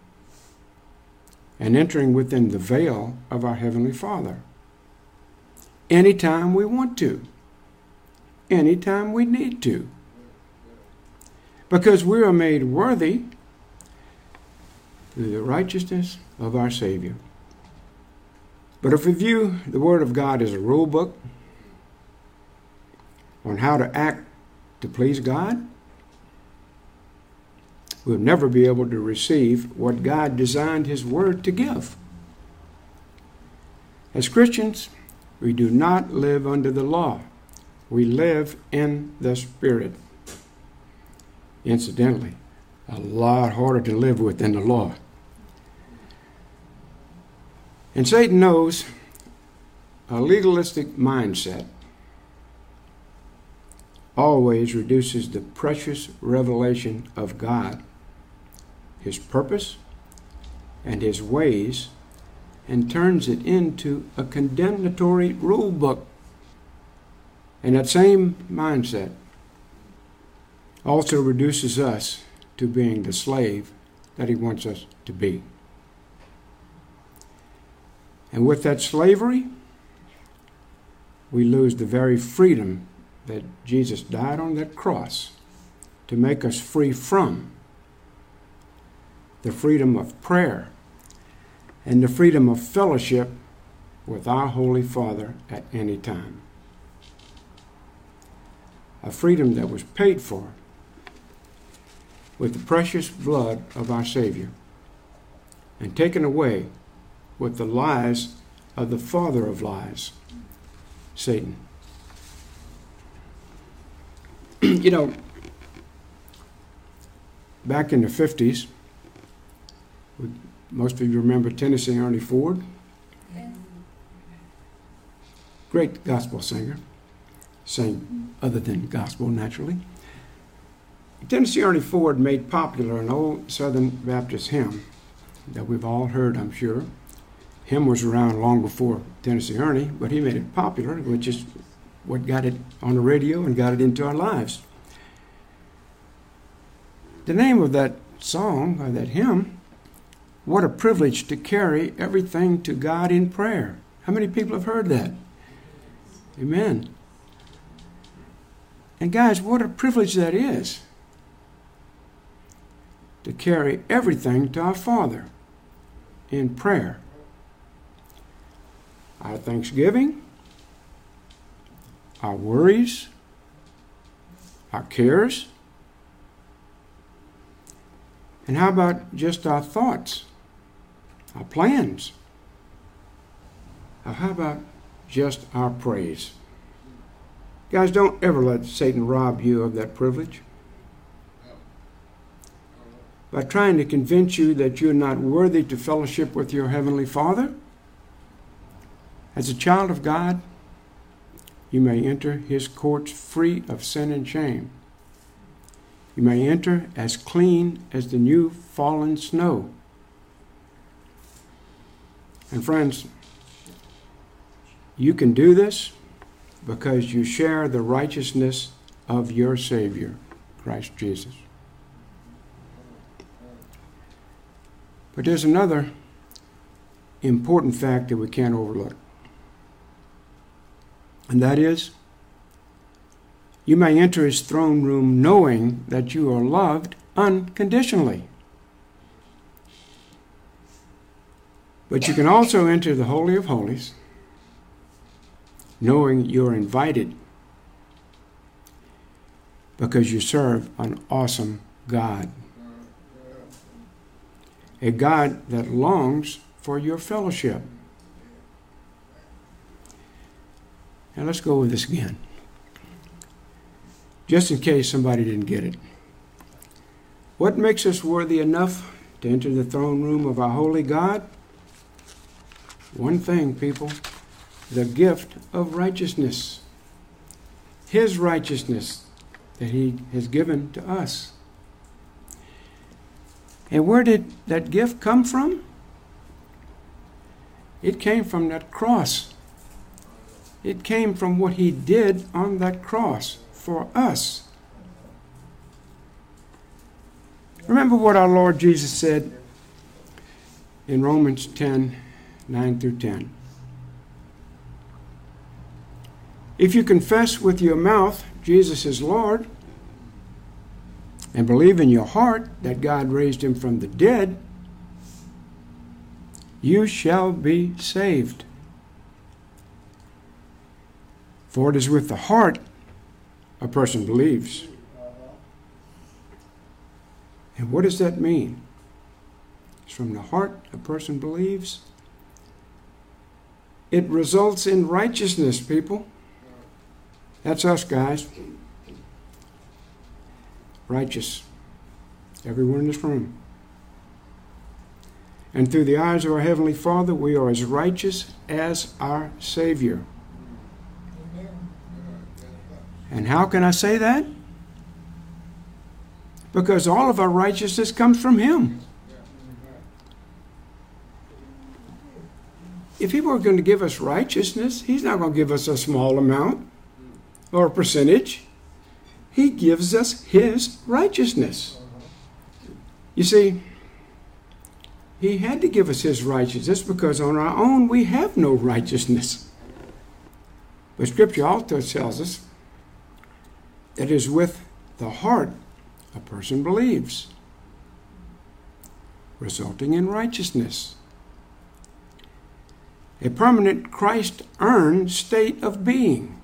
and entering within the veil of our Heavenly Father. Anytime we want to, anytime we need to, because we are made worthy through the righteousness of our Savior. But if we view the Word of God as a rule book on how to act to please God, we'll never be able to receive what God designed His Word to give. As Christians, we do not live under the law. We live in the Spirit. Incidentally, a lot harder to live with than the law. And Satan knows a legalistic mindset always reduces the precious revelation of God, His purpose, and His ways, and turns it into a condemnatory rule book. And that same mindset also reduces us to being the slave that he wants us to be. And with that slavery, we lose the very freedom that Jesus died on that cross to make us free from. The freedom of prayer and the freedom of fellowship with our Holy Father at any time. A freedom that was paid for with the precious blood of our Savior and taken away with the lies of the father of lies, Satan. You know, back in the fifties, most of you remember Tennessee Ernie Ford? Yes. Great gospel singer. Sang other than gospel, naturally. Tennessee Ernie Ford made popular an old Southern Baptist hymn that we've all heard, I'm sure. Hymn was around long before Tennessee Ernie, but he made it popular, which is what got it on the radio and got it into our lives. The name of that song, or that hymn, what a privilege to carry everything to God in prayer. How many people have heard that? Amen. And guys, what a privilege that is, to carry everything to our Father in prayer. Our thanksgiving, our worries, our cares, and how about just our thoughts, our plans? Or how about just our praise? Guys, don't ever let Satan rob you of that privilege by trying to convince you that you're not worthy to fellowship with your Heavenly Father. As a child of God, you may enter His courts free of sin and shame. You may enter as clean as the new fallen snow. And friends, you can do this, because you share the righteousness of your Savior, Christ Jesus. But there's another important fact that we can't overlook. And that is, you may enter his throne room knowing that you are loved unconditionally. But you can also enter the Holy of Holies knowing you're invited because you serve an awesome God. A God that longs for your fellowship. Now let's go with this again. Just in case somebody didn't get it. What makes us worthy enough to enter the throne room of our holy God? One thing, people, the gift of righteousness. His righteousness that he has given to us. And where did that gift come from? It came from that cross. It came from what he did on that cross for us. Remember what our Lord Jesus said in Romans ten, nine through ten. If you confess with your mouth Jesus is Lord, and believe in your heart that God raised him from the dead, you shall be saved. For it is with the heart a person believes. And what does that mean? It's from the heart a person believes. It results in righteousness, people. That's us, guys. Righteous. Everyone in this room. And through the eyes of our Heavenly Father, we are as righteous as our Savior. Amen. And how can I say that? Because all of our righteousness comes from him. If he were going to give us righteousness, he's not going to give us a small amount or a percentage. He gives us his righteousness. You see, he had to give us his righteousness because on our own we have no righteousness. But Scripture also tells us that it is with the heart a person believes, resulting in righteousness. A permanent Christ-earned state of being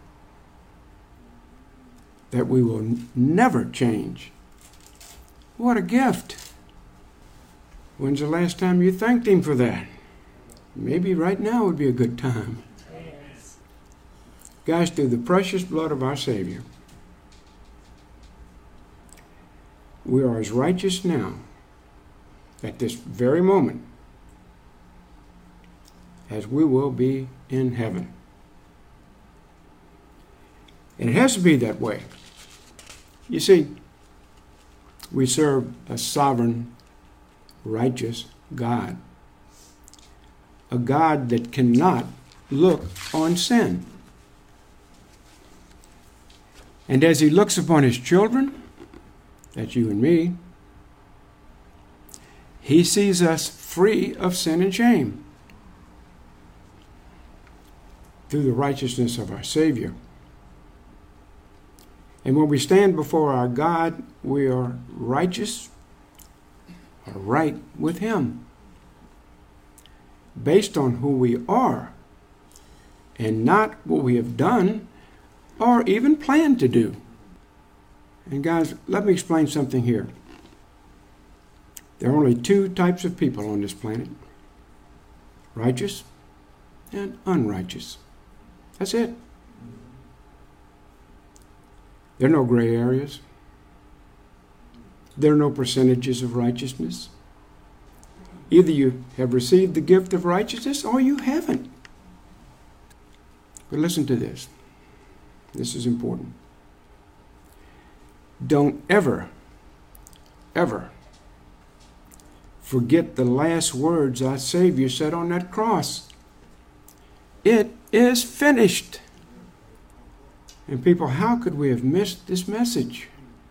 that we will n- never change. What a gift. When's the last time you thanked him for that? Maybe right now would be a good time. Yes. Guys, through the precious blood of our Savior, we are as righteous now, at this very moment, as we will be in heaven. And it has to be that way. You see, we serve a sovereign, righteous God. A God that cannot look on sin. And as he looks upon his children, that's you and me, he sees us free of sin and shame through the righteousness of our Savior. And when we stand before our God, we are righteous, or right with him, based on who we are, and not what we have done or even plan to do. And guys, let me explain something here. There are only two types of people on this planet. Righteous and unrighteous. That's it. There are no gray areas. There are no percentages of righteousness. Either you have received the gift of righteousness or you haven't. But listen to this. This is important. Don't ever, ever forget the last words our Savior said on that cross. It is finished. And people, how could we have missed this message?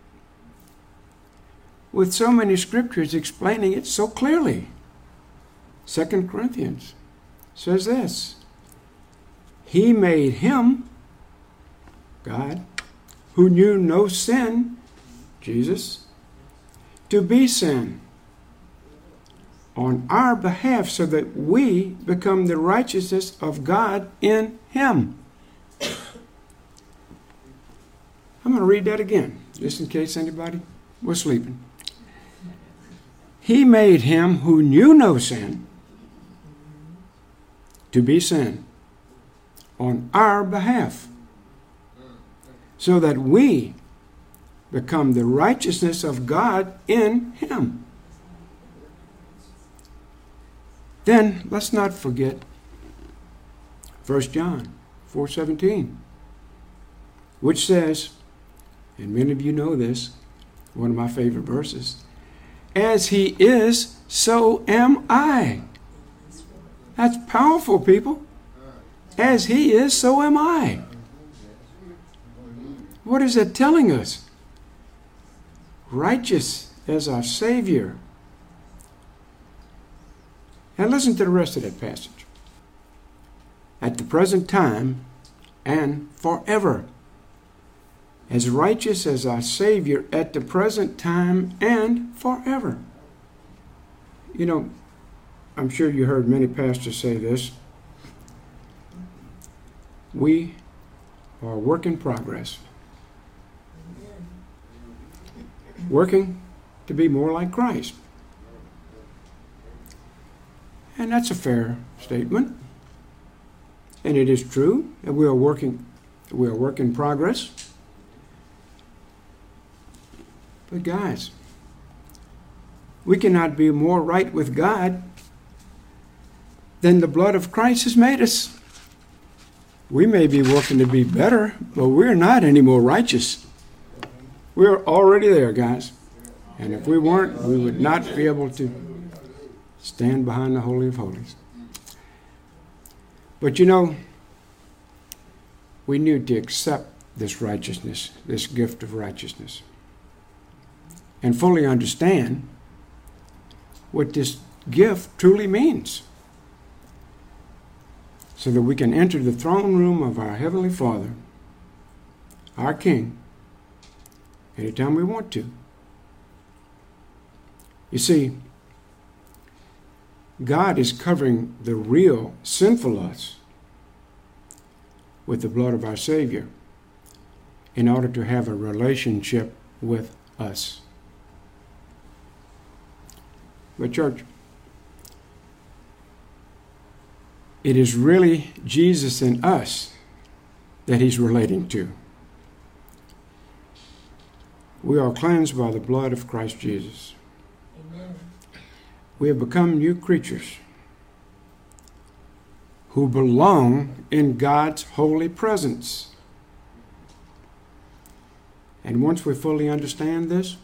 With so many scriptures explaining it so clearly. Second Corinthians says this. He made him, God, who knew no sin, Jesus, to be sin on our behalf so that we become the righteousness of God in him. I'm going to read that again, just in case anybody was sleeping. He made him who knew no sin to be sin on our behalf, so that we become the righteousness of God in him. Then let's not forget First John four seventeen, which says, and many of you know this, one of my favorite verses, as he is, so am I. That's powerful, people. As he is, so am I. What is it telling us? Righteous as our Savior. And listen to the rest of that passage. At the present time and forever. As righteous as our Savior at the present time and forever. You know, I'm sure you heard many pastors say this. We are a work in progress. Working to be more like Christ. And that's a fair statement. And it is true that we are working, we are work in progress. But guys, we cannot be more right with God than the blood of Christ has made us. We may be working to be better, but we're not any more righteous. We're already there, guys. And if we weren't, we would not be able to stand behind the Holy of Holies. But you know, we need to accept this righteousness, this gift of righteousness, and fully understand what this gift truly means, so that we can enter the throne room of our Heavenly Father, our King, anytime we want to. You see, God is covering the real sinful us with the blood of our Savior in order to have a relationship with us. But church, it is really Jesus in us that he's relating to. We are cleansed by the blood of Christ Jesus. Amen. We have become new creatures who belong in God's holy presence. And once we fully understand this,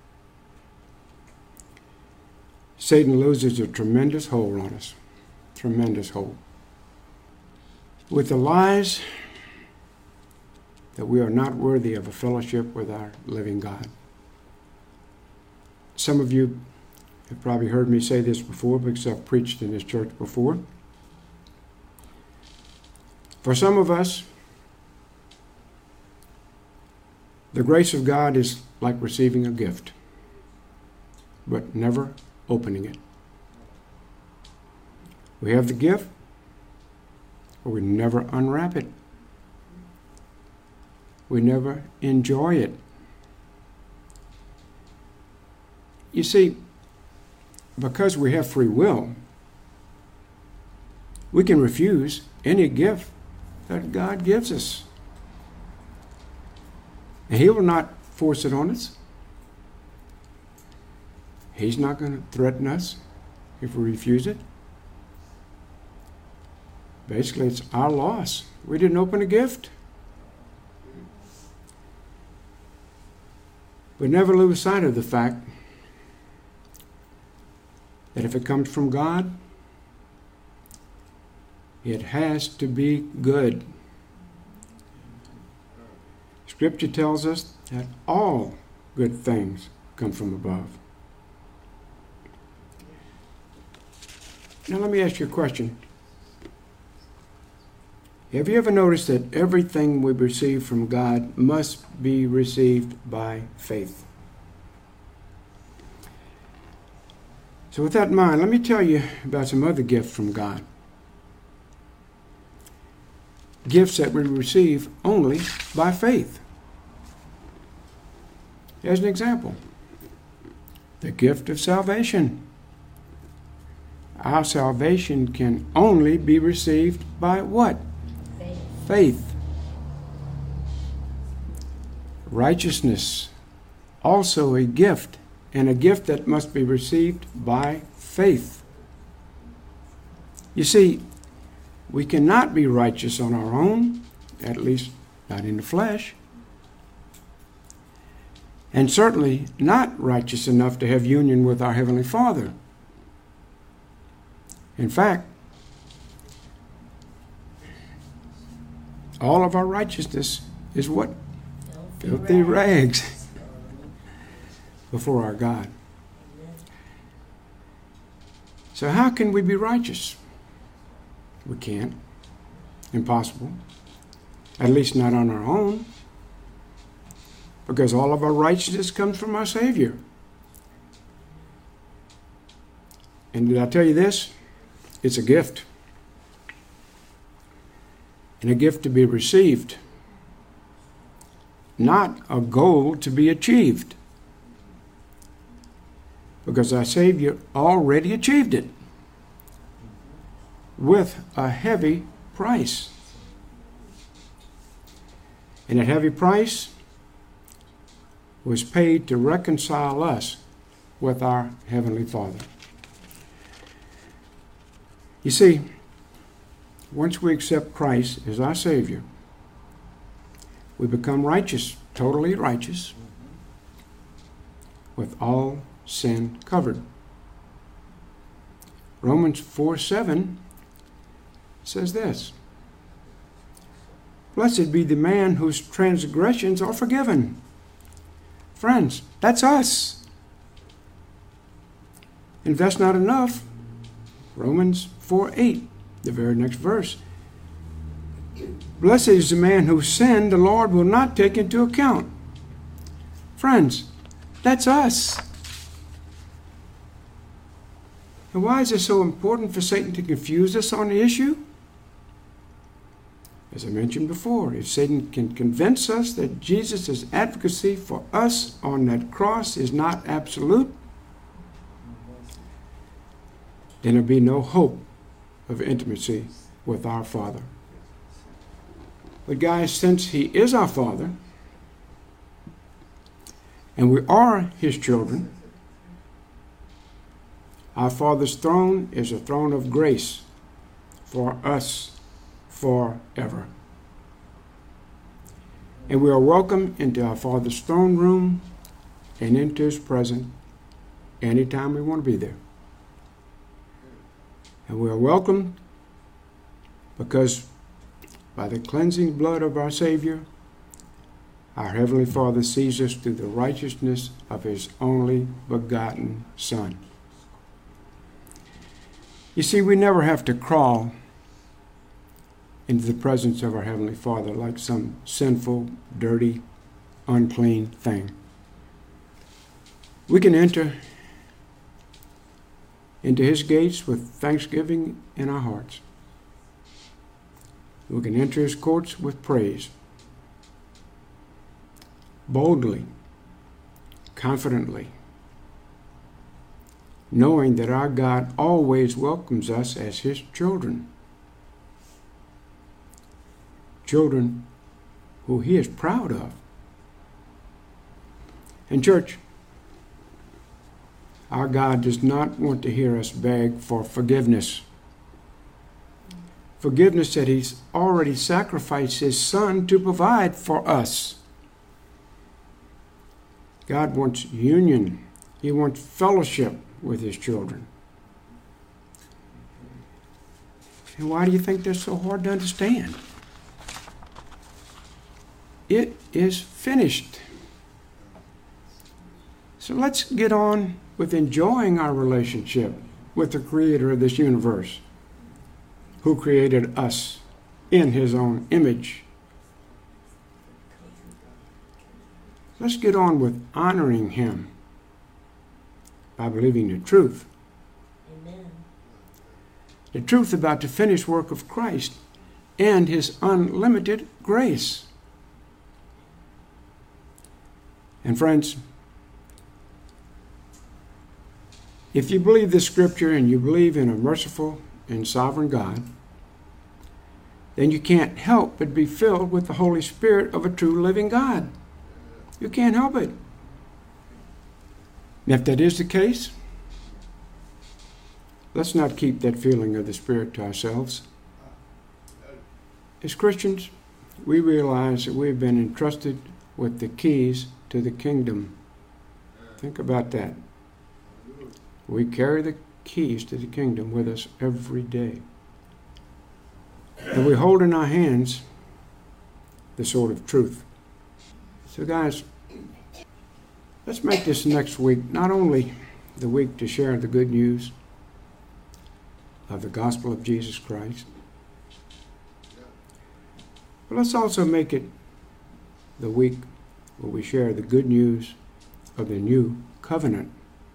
Satan loses a tremendous hold on us. Tremendous hold. With the lies that we are not worthy of a fellowship with our living God. Some of you have probably heard me say this before because I've preached in this church before. For some of us, the grace of God is like receiving a gift, but never opening it. We have the gift, but we never unwrap it. We never enjoy it. You see, because we have free will, we can refuse any gift that God gives us. And he will not force it on us. He's not going to threaten us if we refuse it. Basically, it's our loss. We didn't open a gift. But never lose sight of the fact that if it comes from God, it has to be good. Scripture tells us that all good things come from above. Now let me ask you a question. Have you ever noticed that everything we receive from God must be received by faith? So with that in mind, let me tell you about some other gifts from God. Gifts that we receive only by faith. As an example, the gift of salvation. Our salvation can only be received by what? Faith. Faith. Righteousness, also a gift, and a gift that must be received by faith. You see, we cannot be righteous on our own, at least not in the flesh, and certainly not righteous enough to have union with our Heavenly Father. In fact, all of our righteousness is what? Filthy, Filthy rags. rags before our God. So how can we be righteous? We can't. Impossible. At least not on our own. Because all of our righteousness comes from our Savior. And did I tell you this? It's a gift. And a gift to be received. Not a goal to be achieved. Because our Savior already achieved it. With a heavy price. And that heavy price was paid to reconcile us with our Heavenly Father. You see, once we accept Christ as our Savior, we become righteous, totally righteous, with all sin covered. Romans four seven says this: Blessed be the man whose transgressions are forgiven. Friends, that's us. And if that's not enough, Romans four eight, the very next verse. Blessed is the man whose sin the Lord will not take into account. Friends, that's us. And why is it so important for Satan to confuse us on the issue? As I mentioned before, if Satan can convince us that Jesus' advocacy for us on that cross is not absolute, then there'll be no hope of intimacy with our Father. But guys, since He is our Father, and we are His children, our Father's throne is a throne of grace for us forever. And we are welcome into our Father's throne room and into His presence anytime we want to be there. And we are welcome because by the cleansing blood of our Savior, our Heavenly Father sees us through the righteousness of His only begotten Son. You see, we never have to crawl into the presence of our Heavenly Father like some sinful, dirty, unclean thing. We can enter into His gates with thanksgiving in our hearts. We can enter His courts with praise. Boldly, confidently, knowing that our God always welcomes us as His children. Children who He is proud of. And church, our God does not want to hear us beg for forgiveness. Forgiveness that He's already sacrificed His Son to provide for us. God wants union. He wants fellowship with His children. And why do you think they're so hard to understand? it is finished. So let's get on with enjoying our relationship with the Creator of this universe, who created us in His own image. Let's get on with honoring Him by believing the truth. Amen. The truth about the finished work of Christ and His unlimited grace. And friends, if you believe this scripture and you believe in a merciful and sovereign God, then you can't help but be filled with the Holy Spirit of a true living God. You can't help it. And if that is the case, let's not keep that feeling of the Spirit to ourselves. As Christians, we realize that we've been entrusted with the keys to the kingdom. Think about that. We carry the keys to the kingdom with us every day. And we hold in our hands the sword of truth. So guys, let's make this next week not only the week to share the good news of the gospel of Jesus Christ, but let's also make it the week where we share the good news of the new covenant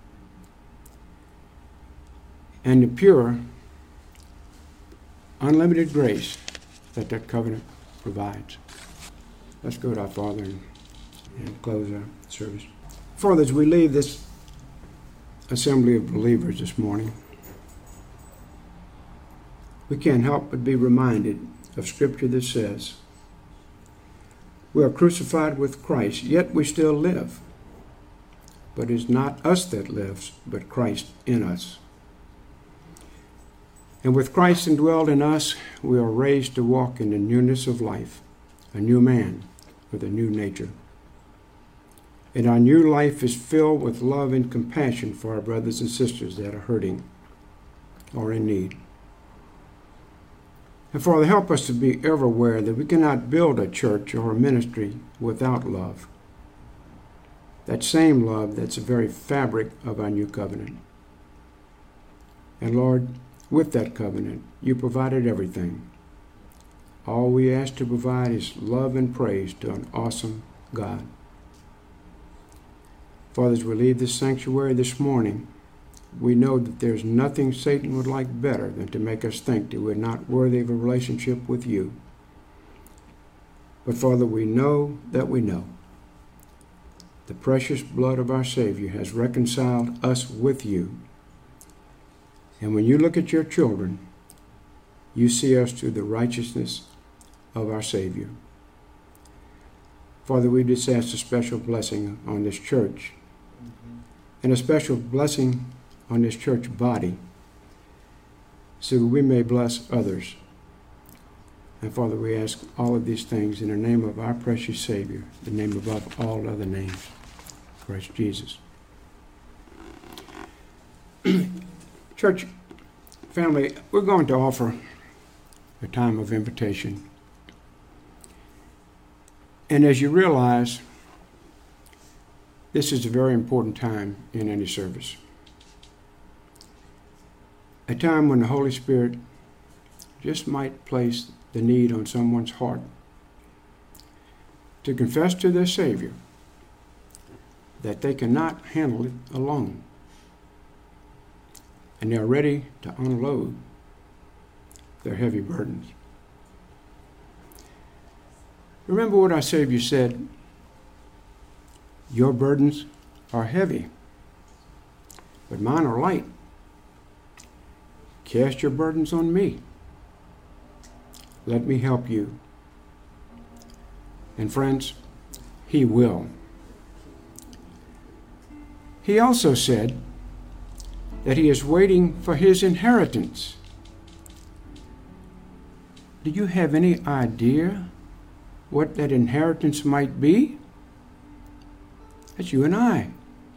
and the pure, unlimited grace that that covenant provides. Let's go to our Father and, and close our service. Father, as we leave this assembly of believers this morning, we can't help but be reminded of Scripture that says, we are crucified with Christ, yet we still live. But it is not us that lives, but Christ in us. And with Christ indwelled in us, we are raised to walk in the newness of life, a new man with a new nature. And our new life is filled with love and compassion for our brothers and sisters that are hurting or in need. And Father, help us to be ever aware that we cannot build a church or a ministry without love. That same love that's the very fabric of our new covenant. And Lord, with that covenant, you provided everything. All we ask to provide is love and praise to an awesome God. Father, as we leave this sanctuary this morning, we know that there's nothing Satan would like better than to make us think that we're not worthy of a relationship with you. But Father, we know that we know. The precious blood of our Savior has reconciled us with you. And when you look at your children, you see us through the righteousness of our Savior. Father, we just ask a special blessing on this church, mm-hmm. and a special blessing on this church body, so that we may bless others. And Father, we ask all of these things in the name of our precious Savior, the name above all other names, Christ Jesus. Church family, we're going to offer a time of invitation. And as you realize, this is a very important time in any service. A time when the Holy Spirit just might place the need on someone's heart to confess to their Savior that they cannot handle it alone. And they're ready to unload their heavy burdens. Remember what our Savior said, your burdens are heavy, but mine are light. Cast your burdens on me. Let me help you. And friends, he will. He also said that he is waiting for his inheritance. Do you have any idea what that inheritance might be? That's you and I.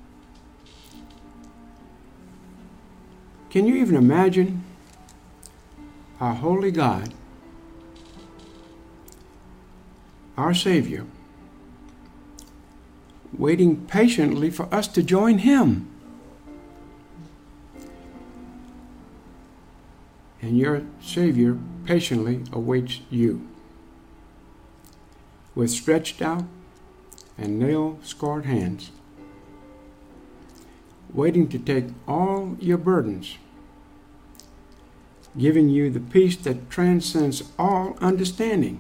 Can you even imagine our holy God, our Savior, waiting patiently for us to join him. And your Savior patiently awaits you with stretched out and nail-scarred hands, waiting to take all your burdens, giving you the peace that transcends all understanding,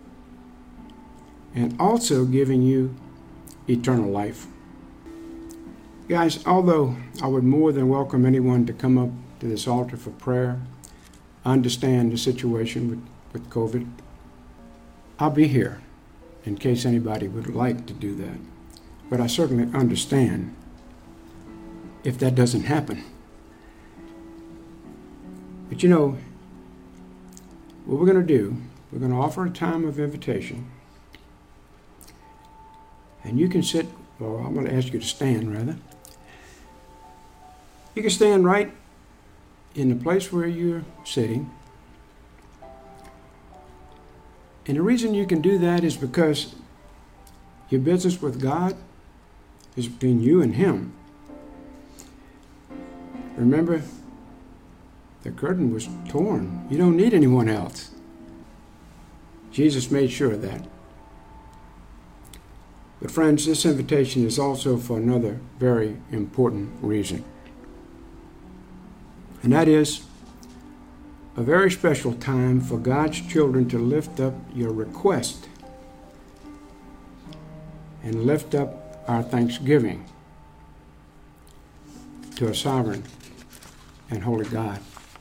and also giving you eternal life. Guys, although I would more than welcome anyone to come up to this altar for prayer, I understand the situation with, with COVID. I'll be here in case anybody would like to do that. But I certainly understand if that doesn't happen. But you know, what we're going to do, we're going to offer a time of invitation. And you can sit, or I'm going to ask you to stand rather. You can stand right in the place where you're sitting. And the reason you can do that is because your business with God is between you and him. Remember, the curtain was torn. You don't need anyone else. Jesus made sure of that. But friends, this invitation is also for another very important reason. And that is a very special time for God's children to lift up your request and lift up our thanksgiving to a sovereign and holy God.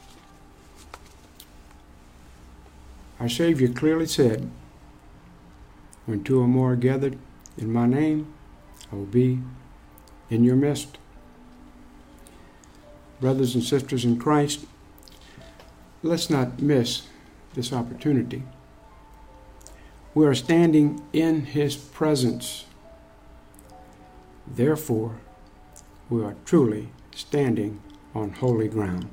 Our Savior clearly said, when two or more are gathered in my name, I will be in your midst. Brothers and sisters in Christ, let's not miss this opportunity. We are standing in his presence. Therefore, we are truly standing on holy ground.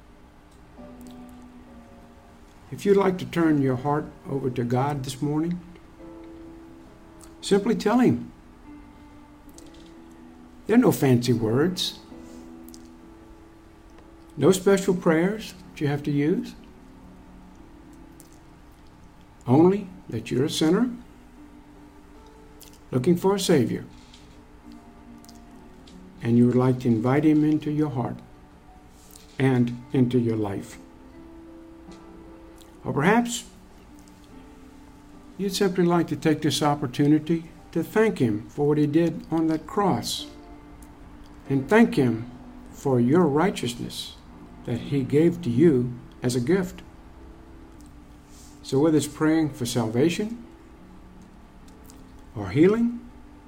If you'd like to turn your heart over to God this morning, simply tell him. There are no fancy words, no special prayers that you have to use. Only that you're a sinner looking for a Savior, and you would like to invite him into your heart and into your life. Or perhaps you'd simply like to take this opportunity to thank him for what he did on that cross, and thank him for your righteousness that he gave to you as a gift. So whether it's praying for salvation or healing,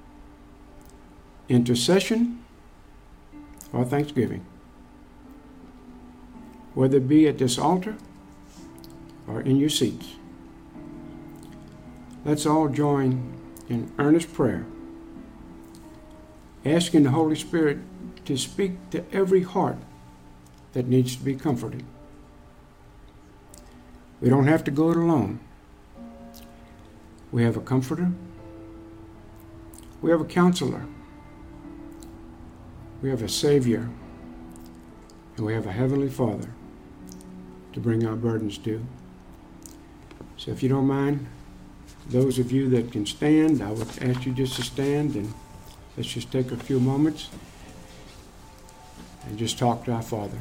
intercession, or thanksgiving, whether it be at this altar or in your seats, let's all join in earnest prayer, asking the Holy Spirit to speak to every heart that needs to be comforted. We don't have to go it alone. We have a comforter. We have a counselor. We have a Savior. And we have a Heavenly Father to bring our burdens to. So if you don't mind, those of you that can stand, I would ask you just to stand, and let's just take a few moments and just talk to our Father.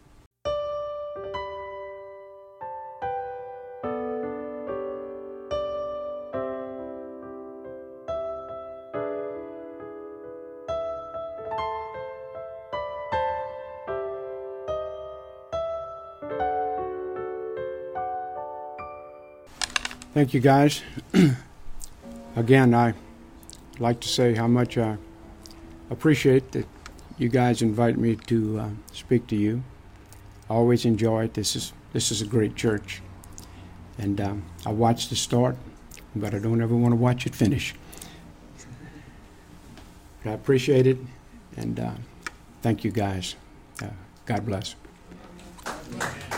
Thank you, guys. Again, I'd like to say how much I appreciate that you guys invite me to uh, speak to you. I always enjoy it. This is this is a great church. And um, I watched it start, but I don't ever want to watch it finish. But I appreciate it, and uh, thank you, guys. Uh, God bless.